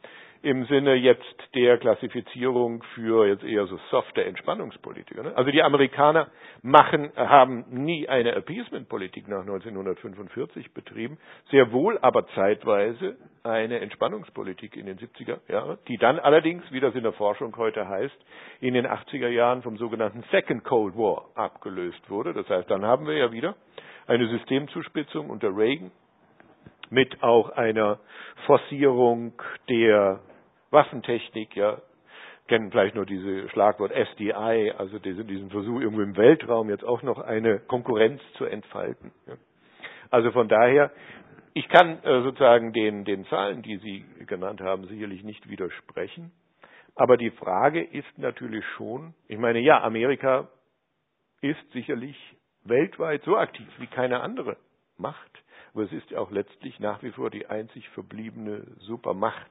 im Sinne jetzt der Klassifizierung für jetzt eher so softe Entspannungspolitiker. Ne? Also die Amerikaner haben nie eine Appeasement-Politik nach 1945 betrieben, sehr wohl aber zeitweise eine Entspannungspolitik in den 70er Jahren, die dann allerdings, wie das in der Forschung heute heißt, in den 80er Jahren vom sogenannten Second Cold War abgelöst wurde. Das heißt, dann haben wir ja wieder eine Systemzuspitzung unter Reagan mit auch einer Forcierung der Waffentechnik, ja, kennen vielleicht nur dieses Schlagwort SDI, also diesen Versuch, irgendwo im Weltraum jetzt auch noch eine Konkurrenz zu entfalten. Ja. Also von daher, ich kann sozusagen den Zahlen, die Sie genannt haben, sicherlich nicht widersprechen. Aber die Frage ist natürlich schon, ich meine, ja, Amerika ist sicherlich weltweit so aktiv wie keine andere Macht, aber es ist ja auch letztlich nach wie vor die einzig verbliebene Supermacht,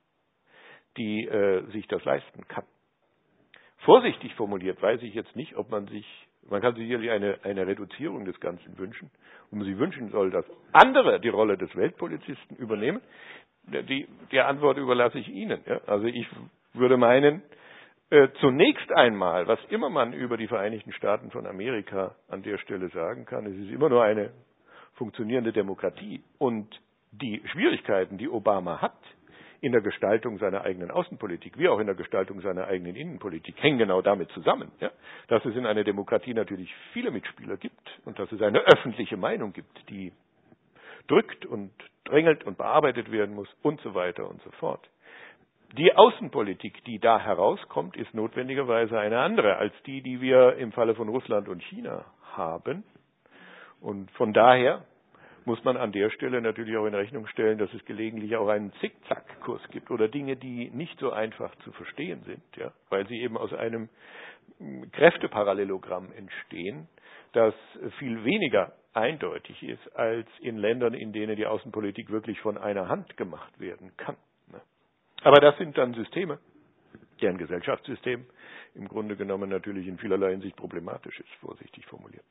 die sich das leisten kann. Vorsichtig formuliert weiß ich jetzt nicht, ob man kann sich sicherlich eine Reduzierung des Ganzen wünschen, und man sich wünschen soll, dass andere die Rolle des Weltpolizisten übernehmen. Die Antwort überlasse ich Ihnen. Ja? Also ich würde meinen, zunächst einmal, was immer man über die Vereinigten Staaten von Amerika an der Stelle sagen kann, es ist immer nur eine funktionierende Demokratie, und die Schwierigkeiten, die Obama hat, in der Gestaltung seiner eigenen Außenpolitik, wie auch in der Gestaltung seiner eigenen Innenpolitik, hängen genau damit zusammen, ja? Dass es in einer Demokratie natürlich viele Mitspieler gibt und dass es eine öffentliche Meinung gibt, die drückt und drängelt und bearbeitet werden muss und so weiter und so fort. Die Außenpolitik, die da herauskommt, ist notwendigerweise eine andere als die wir im Falle von Russland und China haben. Und von daher muss man an der Stelle natürlich auch in Rechnung stellen, dass es gelegentlich auch einen Zickzackkurs gibt oder Dinge, die nicht so einfach zu verstehen sind, ja, weil sie eben aus einem Kräfteparallelogramm entstehen, das viel weniger eindeutig ist als in Ländern, in denen die Außenpolitik wirklich von einer Hand gemacht werden kann. Aber das sind dann Systeme, deren Gesellschaftssystem im Grunde genommen natürlich in vielerlei Hinsicht problematisch ist, vorsichtig formuliert.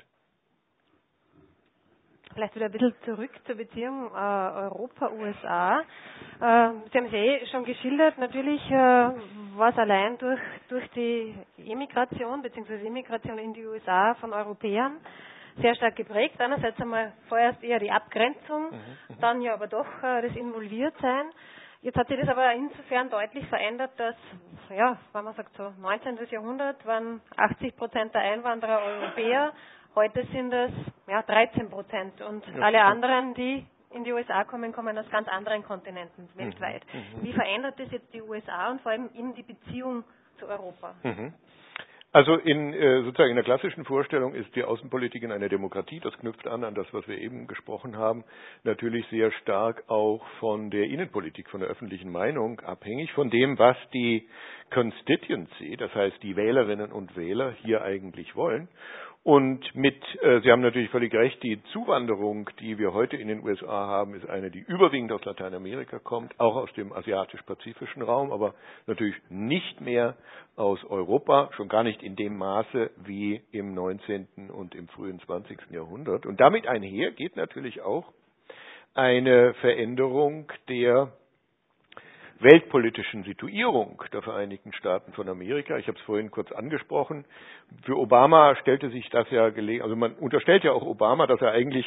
Vielleicht wieder ein bisschen zurück zur Beziehung Europa-USA. Sie haben es schon geschildert, natürlich was allein durch die Immigration bzw. Immigration in die USA von Europäern sehr stark geprägt. Einerseits einmal vorerst eher die Abgrenzung, dann ja aber doch das Involviertsein. Jetzt hat sich das aber insofern deutlich verändert, dass, ja, wenn man sagt so 19. Jahrhundert waren 80% der Einwanderer Europäer. Heute sind es 13% und alle anderen, die in die USA kommen, kommen aus ganz anderen Kontinenten weltweit. Wie verändert das jetzt die USA und vor allem eben die Beziehung zu Europa? Also sozusagen in der klassischen Vorstellung ist die Außenpolitik in einer Demokratie, das knüpft an das, was wir eben gesprochen haben, natürlich sehr stark auch von der Innenpolitik, von der öffentlichen Meinung abhängig, von dem, was die Constituency, das heißt die Wählerinnen und Wähler hier eigentlich wollen. Und Sie haben natürlich völlig recht, die Zuwanderung, die wir heute in den USA haben, ist eine, die überwiegend aus Lateinamerika kommt, auch aus dem asiatisch-pazifischen Raum, aber natürlich nicht mehr aus Europa, schon gar nicht in dem Maße wie im 19. und im frühen 20. Jahrhundert. Und damit einher geht natürlich auch eine Veränderung der weltpolitischen Situierung der Vereinigten Staaten von Amerika. Ich habe es vorhin kurz angesprochen. Für Obama stellte sich das ja also man unterstellt ja auch Obama, dass er eigentlich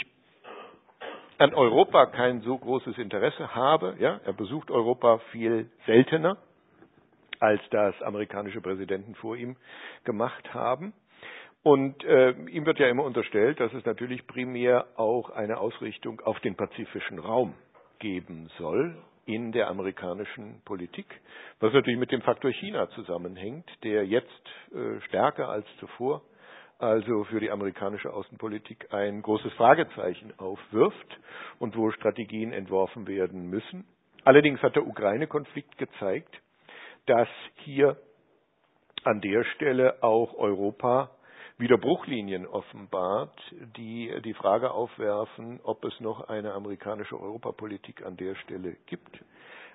an Europa kein so großes Interesse habe. Ja, er besucht Europa viel seltener, als das amerikanische Präsidenten vor ihm gemacht haben. Und ihm wird ja immer unterstellt, dass es natürlich primär auch eine Ausrichtung auf den pazifischen Raum geben soll in der amerikanischen Politik, was natürlich mit dem Faktor China zusammenhängt, der jetzt stärker als zuvor also für die amerikanische Außenpolitik ein großes Fragezeichen aufwirft und wo Strategien entworfen werden müssen. Allerdings hat der Ukraine-Konflikt gezeigt, dass hier an der Stelle auch Europa wieder Bruchlinien offenbart, die die Frage aufwerfen, ob es noch eine amerikanische Europapolitik an der Stelle gibt.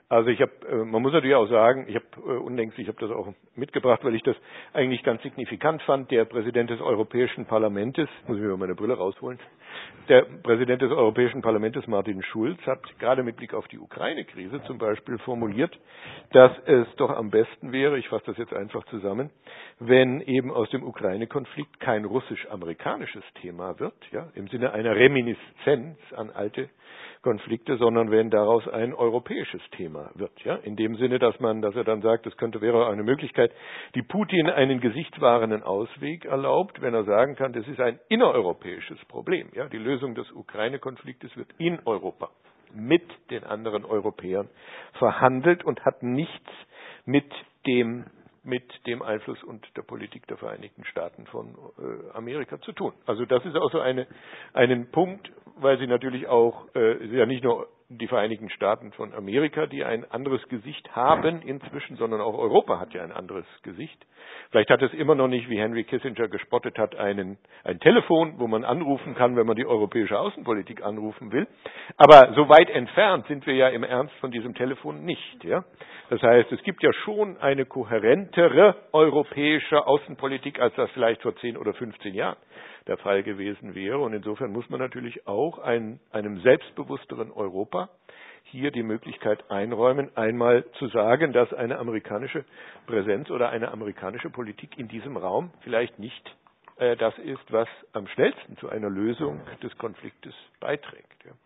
Also man muss natürlich auch sagen, ich habe das auch mitgebracht, weil ich das eigentlich ganz signifikant fand. Der Präsident des Europäischen Parlaments, muss ich mir meine Brille rausholen, der Präsident des Europäischen Parlaments, Martin Schulz, hat gerade mit Blick auf die Ukraine-Krise zum Beispiel formuliert, dass es doch am besten wäre, ich fasse das jetzt einfach zusammen, wenn eben aus dem Ukraine-Konflikt kein russisch-amerikanisches Thema wird, ja, im Sinne einer Reminiszenz an alte Konflikte, sondern wenn daraus ein europäisches Thema wird, ja, in dem Sinne, dass er dann sagt, es wäre eine Möglichkeit, die Putin einen gesichtswahrenden Ausweg erlaubt, wenn er sagen kann, das ist ein innereuropäisches Problem, ja, die Lösung des Ukraine-Konfliktes wird in Europa mit den anderen Europäern verhandelt und hat nichts mit dem Einfluss und der Politik der Vereinigten Staaten von Amerika zu tun. Also das ist auch so einen Punkt, weil sie natürlich auch, ja nicht nur die Vereinigten Staaten von Amerika, die ein anderes Gesicht haben inzwischen, sondern auch Europa hat ja ein anderes Gesicht. Vielleicht hat es immer noch nicht, wie Henry Kissinger gespottet hat, ein Telefon, wo man anrufen kann, wenn man die europäische Außenpolitik anrufen will. Aber so weit entfernt sind wir ja im Ernst von diesem Telefon nicht, ja. Das heißt, es gibt ja schon eine kohärentere europäische Außenpolitik, als das vielleicht vor 10 oder 15 Jahren der Fall gewesen wäre. Und insofern muss man natürlich auch einem selbstbewussteren Europa hier die Möglichkeit einräumen, einmal zu sagen, dass eine amerikanische Präsenz oder eine amerikanische Politik in diesem Raum vielleicht nicht das ist, was am schnellsten zu einer Lösung des Konfliktes beiträgt. Ja.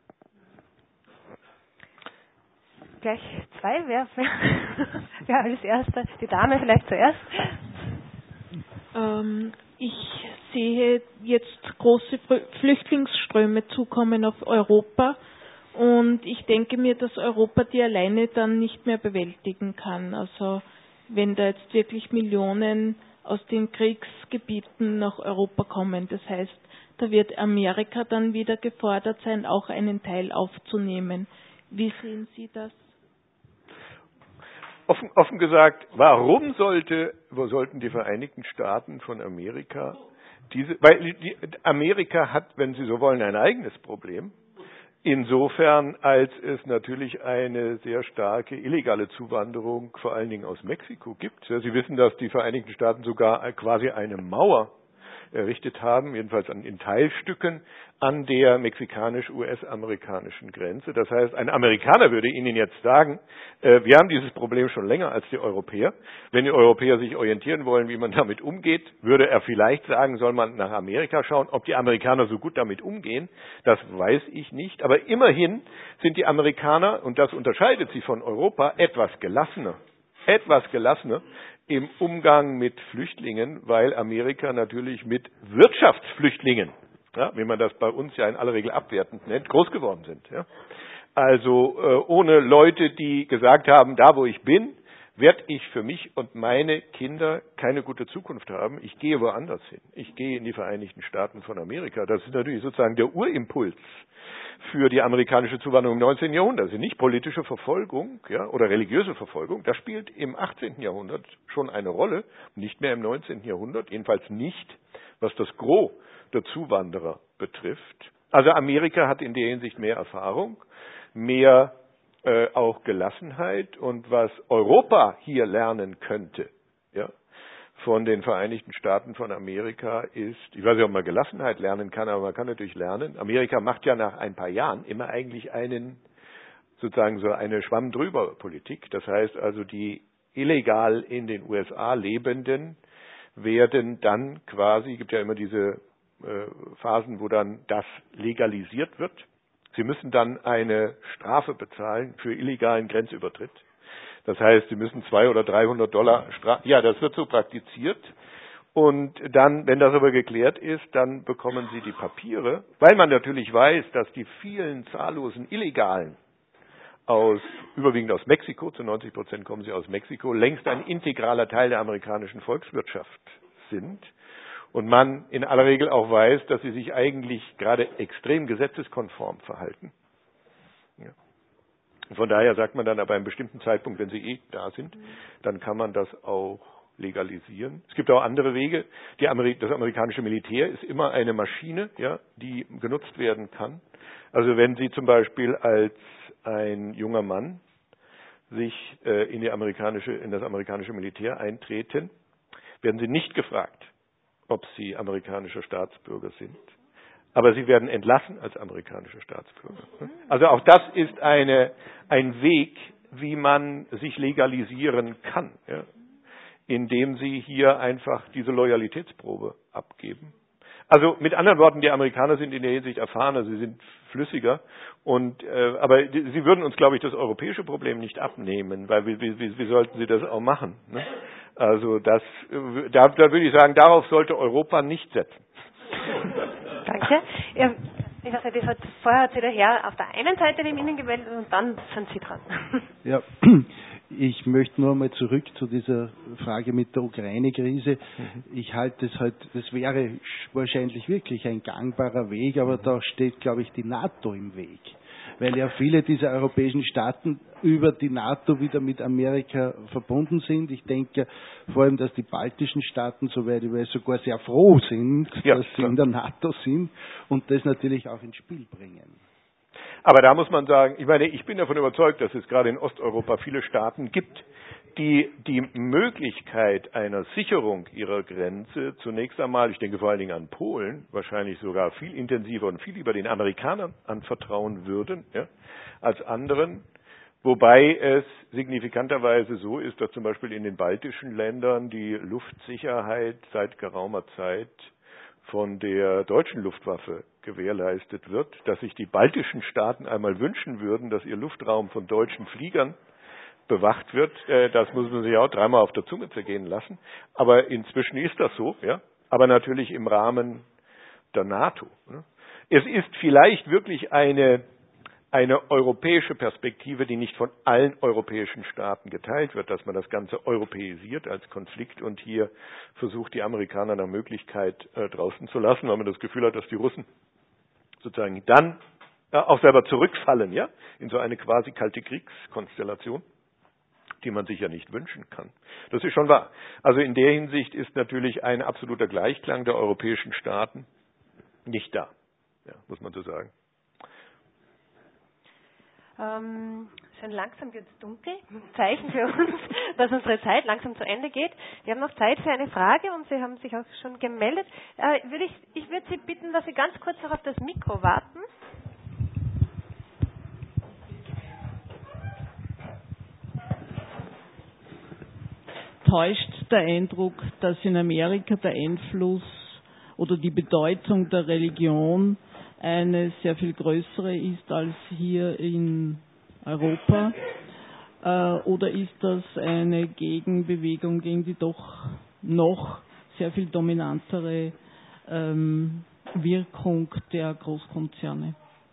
Gleich zwei, wer als Erster? Die Dame vielleicht zuerst. Ich sehe jetzt große Flüchtlingsströme zukommen auf Europa und ich denke mir, dass Europa die alleine dann nicht mehr bewältigen kann. Also wenn da jetzt wirklich Millionen aus den Kriegsgebieten nach Europa kommen, das heißt, da wird Amerika dann wieder gefordert sein, auch einen Teil aufzunehmen. Wie sehen Sie das? Offen gesagt, warum sollten die Vereinigten Staaten von Amerika weil Amerika hat, wenn Sie so wollen, ein eigenes Problem. Insofern, als es natürlich eine sehr starke illegale Zuwanderung, vor allen Dingen aus Mexiko, gibt. Sie wissen, dass die Vereinigten Staaten sogar quasi eine Mauer errichtet haben, jedenfalls in Teilstücken an der mexikanisch-US-amerikanischen Grenze. Das heißt, ein Amerikaner würde Ihnen jetzt sagen, wir haben dieses Problem schon länger als die Europäer. Wenn die Europäer sich orientieren wollen, wie man damit umgeht, würde er vielleicht sagen, soll man nach Amerika schauen. Ob die Amerikaner so gut damit umgehen, das weiß ich nicht. Aber immerhin sind die Amerikaner, und das unterscheidet sie von Europa, etwas gelassener im Umgang mit Flüchtlingen, weil Amerika natürlich mit Wirtschaftsflüchtlingen, ja, wie man das bei uns ja in aller Regel abwertend nennt, groß geworden sind. Ja. Also ohne Leute, die gesagt haben, da wo ich bin, werde ich für mich und meine Kinder keine gute Zukunft haben. Ich gehe woanders hin. Ich gehe in die Vereinigten Staaten von Amerika. Das ist natürlich sozusagen der Urimpuls für die amerikanische Zuwanderung im 19. Jahrhundert. Also nicht politische Verfolgung, ja, oder religiöse Verfolgung. Das spielt im 18. Jahrhundert schon eine Rolle, nicht mehr im 19. Jahrhundert, jedenfalls nicht, was das Gros der Zuwanderer betrifft. Also Amerika hat in der Hinsicht mehr Erfahrung, mehr auch Gelassenheit, und was Europa hier lernen könnte, ja, von den Vereinigten Staaten von Amerika ist, ich weiß nicht, ob man Gelassenheit lernen kann, aber man kann natürlich lernen. Amerika macht ja nach ein paar Jahren immer eigentlich sozusagen so eine Schwamm-drüber-Politik. Das heißt also, die illegal in den USA Lebenden werden dann quasi, gibt ja immer diese Phasen, wo dann das legalisiert wird. Sie müssen dann eine Strafe bezahlen für illegalen Grenzübertritt. Das heißt, Sie müssen $200 oder $300 Strafe. Ja, das wird so praktiziert. Und dann, wenn das aber geklärt ist, dann bekommen Sie die Papiere, weil man natürlich weiß, dass die vielen zahllosen Illegalen überwiegend aus Mexiko, zu 90% kommen sie aus Mexiko, längst ein integraler Teil der amerikanischen Volkswirtschaft sind. Und man in aller Regel auch weiß, dass sie sich eigentlich gerade extrem gesetzeskonform verhalten. Ja. Von daher sagt man dann aber einem bestimmten Zeitpunkt, wenn sie da sind, dann kann man das auch legalisieren. Es gibt auch andere Wege. Das amerikanische Militär ist immer eine Maschine, ja, die genutzt werden kann. Also wenn Sie zum Beispiel als ein junger Mann sich in das amerikanische Militär eintreten, werden sie nicht gefragt, ob sie amerikanischer Staatsbürger sind. Aber sie werden entlassen als amerikanische Staatsbürger. Also auch das ist ein Weg, wie man sich legalisieren kann, ja, indem sie hier einfach diese Loyalitätsprobe abgeben. Also mit anderen Worten, die Amerikaner sind in der Hinsicht erfahrener, sie sind flüssiger, aber sie würden uns, glaube ich, das europäische Problem nicht abnehmen, weil wie sollten sie das auch machen? Ne? Also da würde ich sagen, darauf sollte Europa nicht setzen. Danke. Ja, ich weiß nicht, vorher hat sich der Herr auf der einen Seite neben Ihnen gemeldet und dann sind Sie dran. Ja, ich möchte nur einmal zurück zu dieser Frage mit der Ukraine-Krise. Ich halte es halt, das wäre wahrscheinlich wirklich ein gangbarer Weg, aber da steht, glaube ich, die NATO im Weg. Weil ja viele dieser europäischen Staaten über die NATO wieder mit Amerika verbunden sind. Ich denke vor allem, dass die baltischen Staaten, soweit ich weiß, sogar sehr froh sind, dass sie in der NATO sind und das natürlich auch ins Spiel bringen. Aber da muss man sagen, ich bin davon überzeugt, dass es gerade in Osteuropa viele Staaten gibt, die die Möglichkeit einer Sicherung ihrer Grenze zunächst einmal, ich denke vor allen Dingen an Polen, wahrscheinlich sogar viel intensiver und viel lieber den Amerikanern anvertrauen würden, ja, als anderen. Wobei es signifikanterweise so ist, dass zum Beispiel in den baltischen Ländern die Luftsicherheit seit geraumer Zeit von der deutschen Luftwaffe gewährleistet wird, dass sich die baltischen Staaten einmal wünschen würden, dass ihr Luftraum von deutschen Fliegern bewacht wird. Das muss man sich auch dreimal auf der Zunge zergehen lassen. Aber inzwischen ist das so, ja. Aber natürlich im Rahmen der NATO. Ne? Es ist vielleicht wirklich eine europäische Perspektive, die nicht von allen europäischen Staaten geteilt wird, dass man das Ganze europäisiert als Konflikt und hier versucht, die Amerikaner nach Möglichkeit draußen zu lassen, weil man das Gefühl hat, dass die Russen sozusagen dann auch selber zurückfallen, ja, in so eine quasi kalte Kriegskonstellation, die man sich ja nicht wünschen kann. Das ist schon wahr. Also in der Hinsicht ist natürlich ein absoluter Gleichklang der europäischen Staaten nicht da, ja, muss man so sagen. Schon langsam wird es dunkel. Zeichen für uns, dass unsere Zeit langsam zu Ende geht. Wir haben noch Zeit für eine Frage und Sie haben sich auch schon gemeldet. Ich würde Sie bitten, dass Sie ganz kurz noch auf das Mikro warten. Täuscht der Eindruck, dass in Amerika der Einfluss oder die Bedeutung der Religion eine sehr viel größere ist als hier in Europa? Oder ist das eine Gegenbewegung gegen die doch noch sehr viel dominantere Wirkung der Großkonzerne?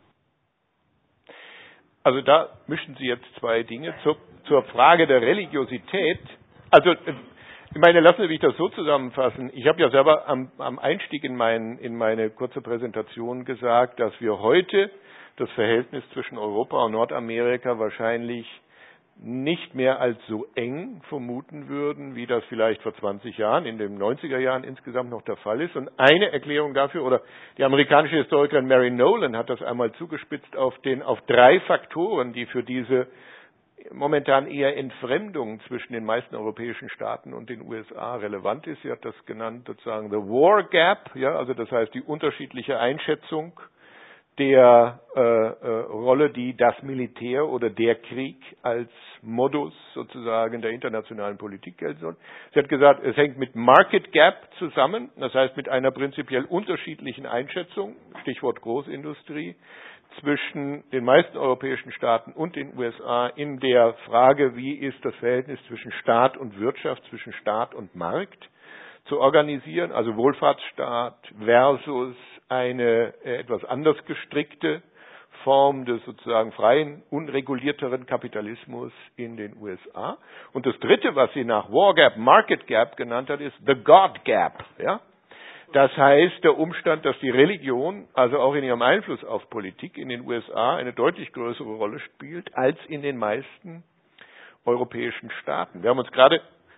Also da mischen Sie jetzt zwei Dinge. Zur Frage der Religiosität. Also, ich meine, lassen Sie mich das so zusammenfassen. Ich habe ja selber am Einstieg in meine kurze Präsentation gesagt, dass wir heute das Verhältnis zwischen Europa und Nordamerika wahrscheinlich nicht mehr als so eng vermuten würden, wie das vielleicht vor 20 Jahren, in den 90er Jahren insgesamt noch der Fall ist. Und eine Erklärung dafür, oder die amerikanische Historikerin Mary Nolan hat das einmal zugespitzt auf 3 Faktoren, die für diese momentan eher Entfremdung zwischen den meisten europäischen Staaten und den USA relevant ist. Sie hat das genannt sozusagen the War Gap, ja, also das heißt die unterschiedliche Einschätzung der Rolle, die das Militär oder der Krieg als Modus sozusagen der internationalen Politik gelten soll. Sie hat gesagt, es hängt mit Market Gap zusammen, das heißt mit einer prinzipiell unterschiedlichen Einschätzung, Stichwort Großindustrie, zwischen den meisten europäischen Staaten und den USA in der Frage, wie ist das Verhältnis zwischen Staat und Wirtschaft, zwischen Staat und Markt zu organisieren, also Wohlfahrtsstaat versus eine etwas anders gestrickte Form des sozusagen freien, unregulierteren Kapitalismus in den USA. Und das Dritte, was sie nach War Gap, Market Gap genannt hat, ist the God Gap. Ja? Das heißt, der Umstand, dass die Religion, also auch in ihrem Einfluss auf Politik in den USA, eine deutlich größere Rolle spielt als in den meisten europäischen Staaten. Wir haben uns gerade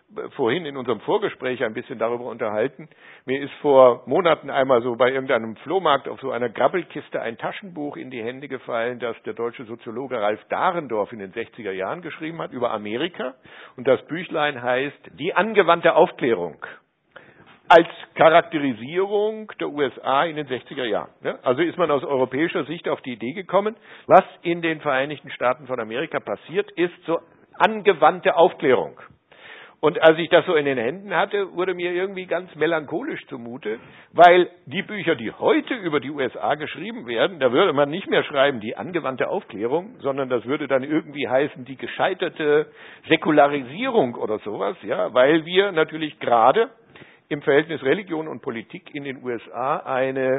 vorhin in unserem Vorgespräch ein bisschen darüber unterhalten. Mir ist vor Monaten einmal so bei irgendeinem Flohmarkt auf so einer Grabbelkiste ein Taschenbuch in die Hände gefallen, das der deutsche Soziologe Ralf Dahrendorf in den 60er Jahren geschrieben hat über Amerika. Und das Büchlein heißt Die angewandte Aufklärung. Als Charakterisierung der USA in den 60er Jahren. Also ist man aus europäischer Sicht auf die Idee gekommen, was in den Vereinigten Staaten von Amerika passiert, ist so angewandte Aufklärung. Und als ich das so in den Händen hatte, wurde mir irgendwie ganz melancholisch zumute, weil die Bücher, die heute über die USA geschrieben werden, da würde man nicht mehr schreiben, die angewandte Aufklärung, sondern das würde dann irgendwie heißen, die gescheiterte Säkularisierung oder sowas, ja, weil wir natürlich gerade im Verhältnis Religion und Politik in den USA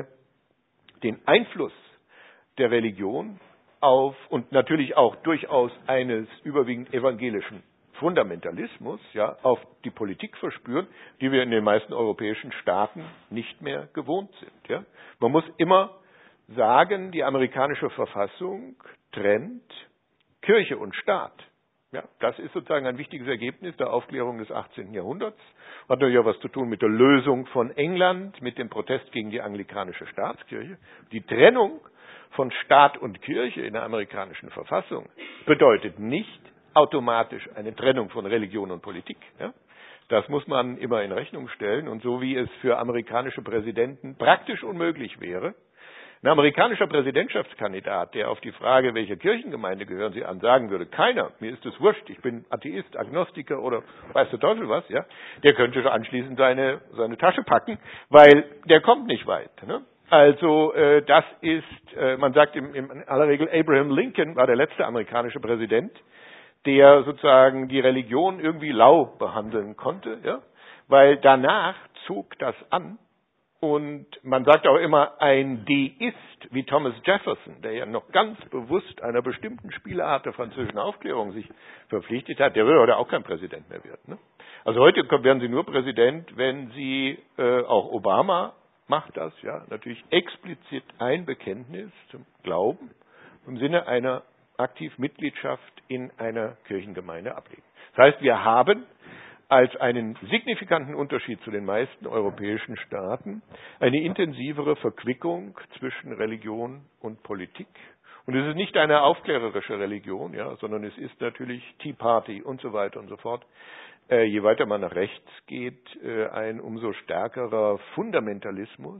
den Einfluss der Religion auf und natürlich auch durchaus eines überwiegend evangelischen Fundamentalismus, ja, auf die Politik verspüren, die wir in den meisten europäischen Staaten nicht mehr gewohnt sind. Ja. Man muss immer sagen, die amerikanische Verfassung trennt Kirche und Staat. Ja, das ist sozusagen ein wichtiges Ergebnis der Aufklärung des 18. Jahrhunderts. Hat natürlich auch was zu tun mit der Lösung von England, mit dem Protest gegen die anglikanische Staatskirche. Die Trennung von Staat und Kirche in der amerikanischen Verfassung bedeutet nicht automatisch eine Trennung von Religion und Politik. Ja? Das muss man immer in Rechnung stellen. Und so wie es für amerikanische Präsidenten praktisch unmöglich wäre, ein amerikanischer Präsidentschaftskandidat, der auf die Frage, welcher Kirchengemeinde gehören Sie an, sagen würde, keiner, mir ist es wurscht, ich bin Atheist, Agnostiker oder weiß der Teufel was, ja, der könnte schon anschließend seine Tasche packen, weil der kommt nicht weit. Ne? Also das ist, man sagt in aller Regel, Abraham Lincoln war der letzte amerikanische Präsident, der sozusagen die Religion irgendwie lau behandeln konnte, ja, weil danach zog das an. Und man sagt auch immer, ein Deist wie Thomas Jefferson, der ja noch ganz bewusst einer bestimmten Spielart der französischen Aufklärung sich verpflichtet hat, der würde heute auch kein Präsident mehr werden. Ne? Also heute werden Sie nur Präsident, wenn Sie, auch Obama macht das, ja, natürlich explizit ein Bekenntnis zum Glauben im Sinne einer aktiv Mitgliedschaft in einer Kirchengemeinde ablegen. Das heißt, wir haben als einen signifikanten Unterschied zu den meisten europäischen Staaten eine intensivere Verquickung zwischen Religion und Politik. Und es ist nicht eine aufklärerische Religion, ja, sondern es ist natürlich Tea Party und so weiter und so fort. Je weiter man nach rechts geht, ein umso stärkerer Fundamentalismus,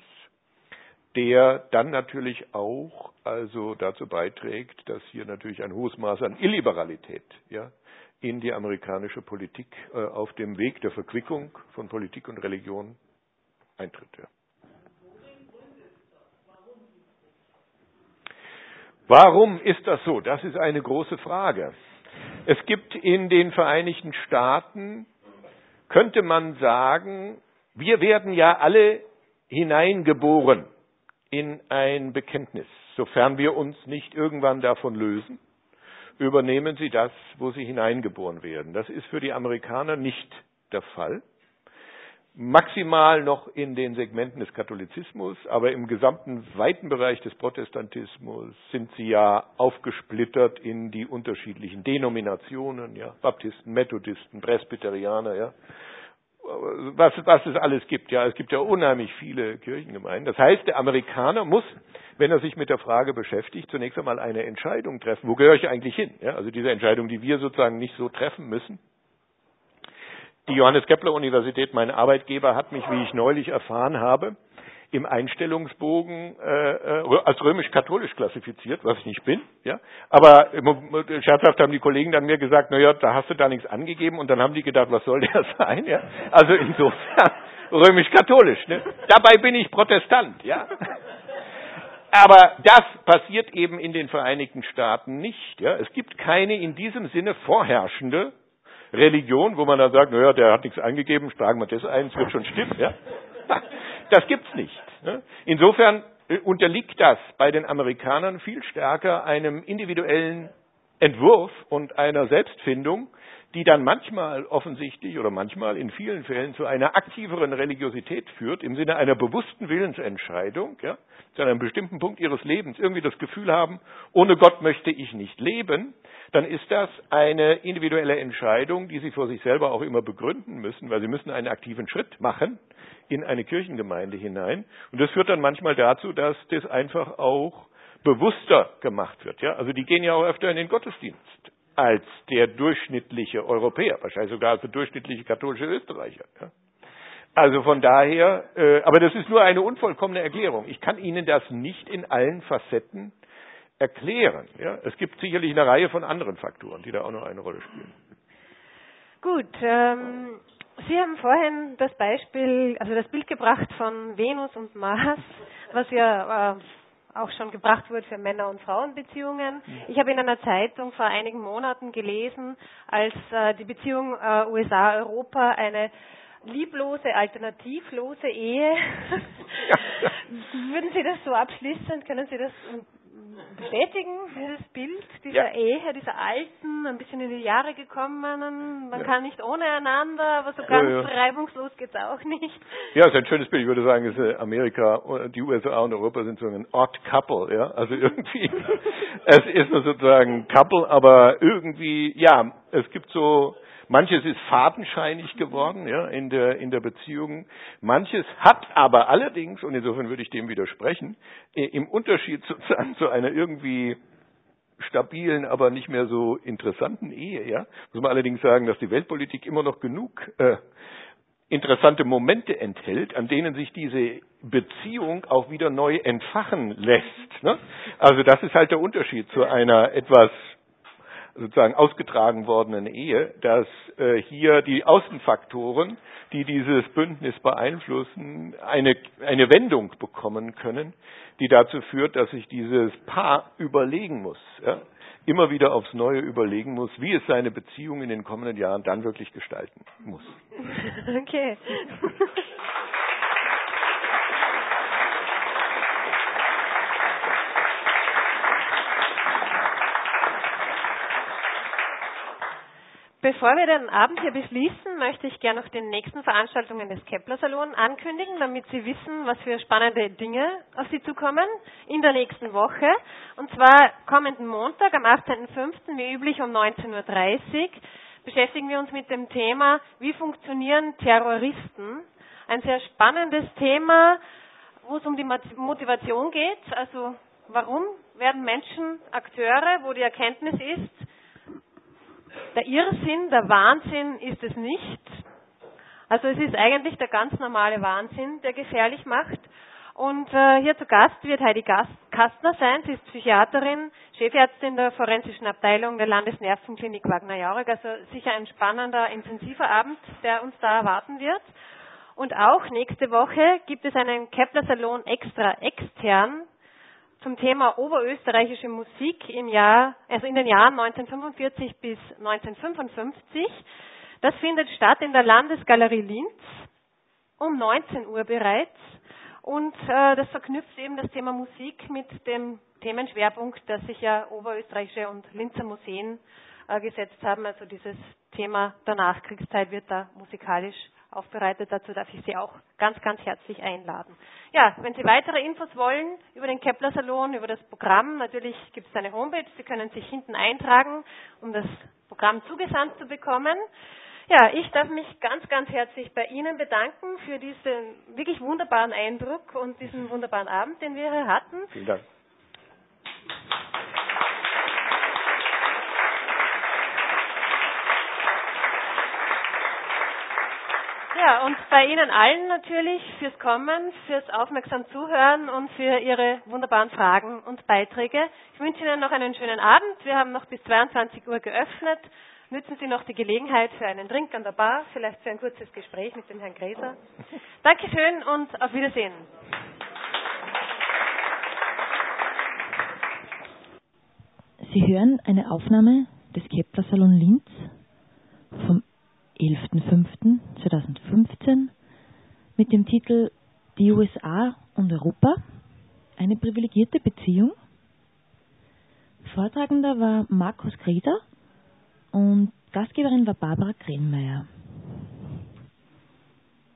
der dann natürlich auch also dazu beiträgt, dass hier natürlich ein hohes Maß an Illiberalität, ja, in die amerikanische Politik auf dem Weg der Verquickung von Politik und Religion eintritt. Ja. Warum ist das so? Das ist eine große Frage. Es gibt in den Vereinigten Staaten, könnte man sagen, wir werden ja alle hineingeboren in ein Bekenntnis, sofern wir uns nicht irgendwann davon lösen. Übernehmen sie das, wo sie hineingeboren werden. Das ist für die Amerikaner nicht der Fall. Maximal noch in den Segmenten des Katholizismus, aber im gesamten weiten Bereich des Protestantismus sind sie ja aufgesplittert in die unterschiedlichen Denominationen, ja, Baptisten, Methodisten, Presbyterianer, ja. Was es alles gibt, ja, es gibt ja unheimlich viele Kirchengemeinden. Das heißt, der Amerikaner muss, wenn er sich mit der Frage beschäftigt, zunächst einmal eine Entscheidung treffen. Wo gehöre ich eigentlich hin? Ja, also diese Entscheidung, die wir sozusagen nicht so treffen müssen. Die Johannes Kepler Universität, mein Arbeitgeber, hat mich, wie ich neulich erfahren habe, im Einstellungsbogen als römisch-katholisch klassifiziert, was ich nicht bin. Ja, aber scherzhaft haben die Kollegen dann mir gesagt, na ja, da hast du da nichts angegeben, und dann haben die gedacht, was soll der sein? Ja, also insofern römisch-katholisch. Ne? Dabei bin ich Protestant. Ja. Aber das passiert eben in den Vereinigten Staaten nicht. Ja. Es gibt keine in diesem Sinne vorherrschende Religion, wo man dann sagt, naja, der hat nichts angegeben, tragen wir das ein, es wird schon stimmen. Ja? Das gibt's nicht. Ne? Insofern unterliegt das bei den Amerikanern viel stärker einem individuellen Entwurf und einer Selbstfindung, die dann manchmal offensichtlich oder manchmal in vielen Fällen zu einer aktiveren Religiosität führt, im Sinne einer bewussten Willensentscheidung, ja, zu einem bestimmten Punkt ihres Lebens irgendwie das Gefühl haben, ohne Gott möchte ich nicht leben, dann ist das eine individuelle Entscheidung, die Sie vor sich selber auch immer begründen müssen, weil Sie müssen einen aktiven Schritt machen in eine Kirchengemeinde hinein. Und das führt dann manchmal dazu, dass das einfach auch bewusster gemacht wird. Ja? Also die gehen ja auch öfter in den Gottesdienst als der durchschnittliche Europäer, wahrscheinlich sogar als der durchschnittliche katholische Österreicher. Ja? Also von daher, aber das ist nur eine unvollkommene Erklärung. Ich kann Ihnen das nicht in allen Facetten erklären. Ja? Es gibt sicherlich eine Reihe von anderen Faktoren, die da auch noch eine Rolle spielen. Gut, Sie haben vorhin das Beispiel, also das Bild gebracht von Venus und Mars, was ja auch schon gebracht wurde für Männer- und Frauenbeziehungen. Ich habe in einer Zeitung vor einigen Monaten gelesen, als die Beziehung USA-Europa eine lieblose, alternativlose Ehe. Würden Sie das so abschließend, können Sie das bestätigen, dieses Bild dieser Ehe, dieser alten, ein bisschen in die Jahre gekommenen, man kann nicht ohne einander, aber so ganz reibungslos geht es auch nicht. Ja, es ist ein schönes Bild. Ich würde sagen, ist Amerika, die USA und Europa sind so ein odd couple, ja, also irgendwie, es ist sozusagen Couple, aber irgendwie, ja, es gibt so, manches ist fadenscheinig geworden, ja, in der Beziehung. Manches hat aber allerdings, und insofern würde ich dem widersprechen, im Unterschied sozusagen zu einer irgendwie stabilen, aber nicht mehr so interessanten Ehe, ja, muss man allerdings sagen, dass die Weltpolitik immer noch genug interessante Momente enthält, an denen sich diese Beziehung auch wieder neu entfachen lässt. Ne? Also das ist halt der Unterschied zu einer etwas sozusagen ausgetragen wordenen Ehe, dass hier die Außenfaktoren, die dieses Bündnis beeinflussen, eine Wendung bekommen können, die dazu führt, dass sich dieses Paar überlegen muss, ja, immer wieder aufs Neue überlegen muss, wie es seine Beziehung in den kommenden Jahren dann wirklich gestalten muss. Okay. Bevor wir den Abend hier beschließen, möchte ich gerne noch die nächsten Veranstaltungen des Kepler-Salon ankündigen, damit Sie wissen, was für spannende Dinge auf Sie zukommen in der nächsten Woche. Und zwar kommenden Montag, am 18.05., wie üblich um 19.30 Uhr, beschäftigen wir uns mit dem Thema, wie funktionieren Terroristen? Ein sehr spannendes Thema, wo es um die Motivation geht, also warum werden Menschen Akteure, wo die Erkenntnis ist, der Irrsinn, der Wahnsinn ist es nicht. Also es ist eigentlich der ganz normale Wahnsinn, der gefährlich macht. Und hier zu Gast wird Heidi Kastner sein. Sie ist Psychiaterin, Chefärztin der forensischen Abteilung der Landesnervenklinik Wagner-Jauregg. Also sicher ein spannender, intensiver Abend, der uns da erwarten wird. Und auch nächste Woche gibt es einen Kepler-Salon extra extern zum Thema oberösterreichische Musik in den Jahren 1945 bis 1955. Das findet statt in der Landesgalerie Linz um 19 Uhr bereits. Und das verknüpft eben das Thema Musik mit dem Themenschwerpunkt, das sich ja oberösterreichische und Linzer Museen gesetzt haben. Also dieses Thema der Nachkriegszeit wird da musikalisch aufbereitet. Dazu darf ich Sie auch ganz, ganz herzlich einladen. Ja, wenn Sie weitere Infos wollen über den Kepler-Salon, über das Programm, natürlich gibt es eine Homepage. Sie können sich hinten eintragen, um das Programm zugesandt zu bekommen. Ja, ich darf mich ganz, ganz herzlich bei Ihnen bedanken für diesen wirklich wunderbaren Eindruck und diesen wunderbaren Abend, den wir hier hatten. Vielen Dank. Ja, und bei Ihnen allen natürlich fürs Kommen, fürs aufmerksam Zuhören und für Ihre wunderbaren Fragen und Beiträge. Ich wünsche Ihnen noch einen schönen Abend. Wir haben noch bis 22 Uhr geöffnet. Nützen Sie noch die Gelegenheit für einen Drink an der Bar, vielleicht für ein kurzes Gespräch mit dem Herrn Gräser. Dankeschön und auf Wiedersehen. Sie hören eine Aufnahme des Kepler-Salon Linz vom 11.05.2015 mit dem Titel Die USA und Europa, eine privilegierte Beziehung. Vortragender war Markus Gräser und Gastgeberin war Barbara Krenmeier.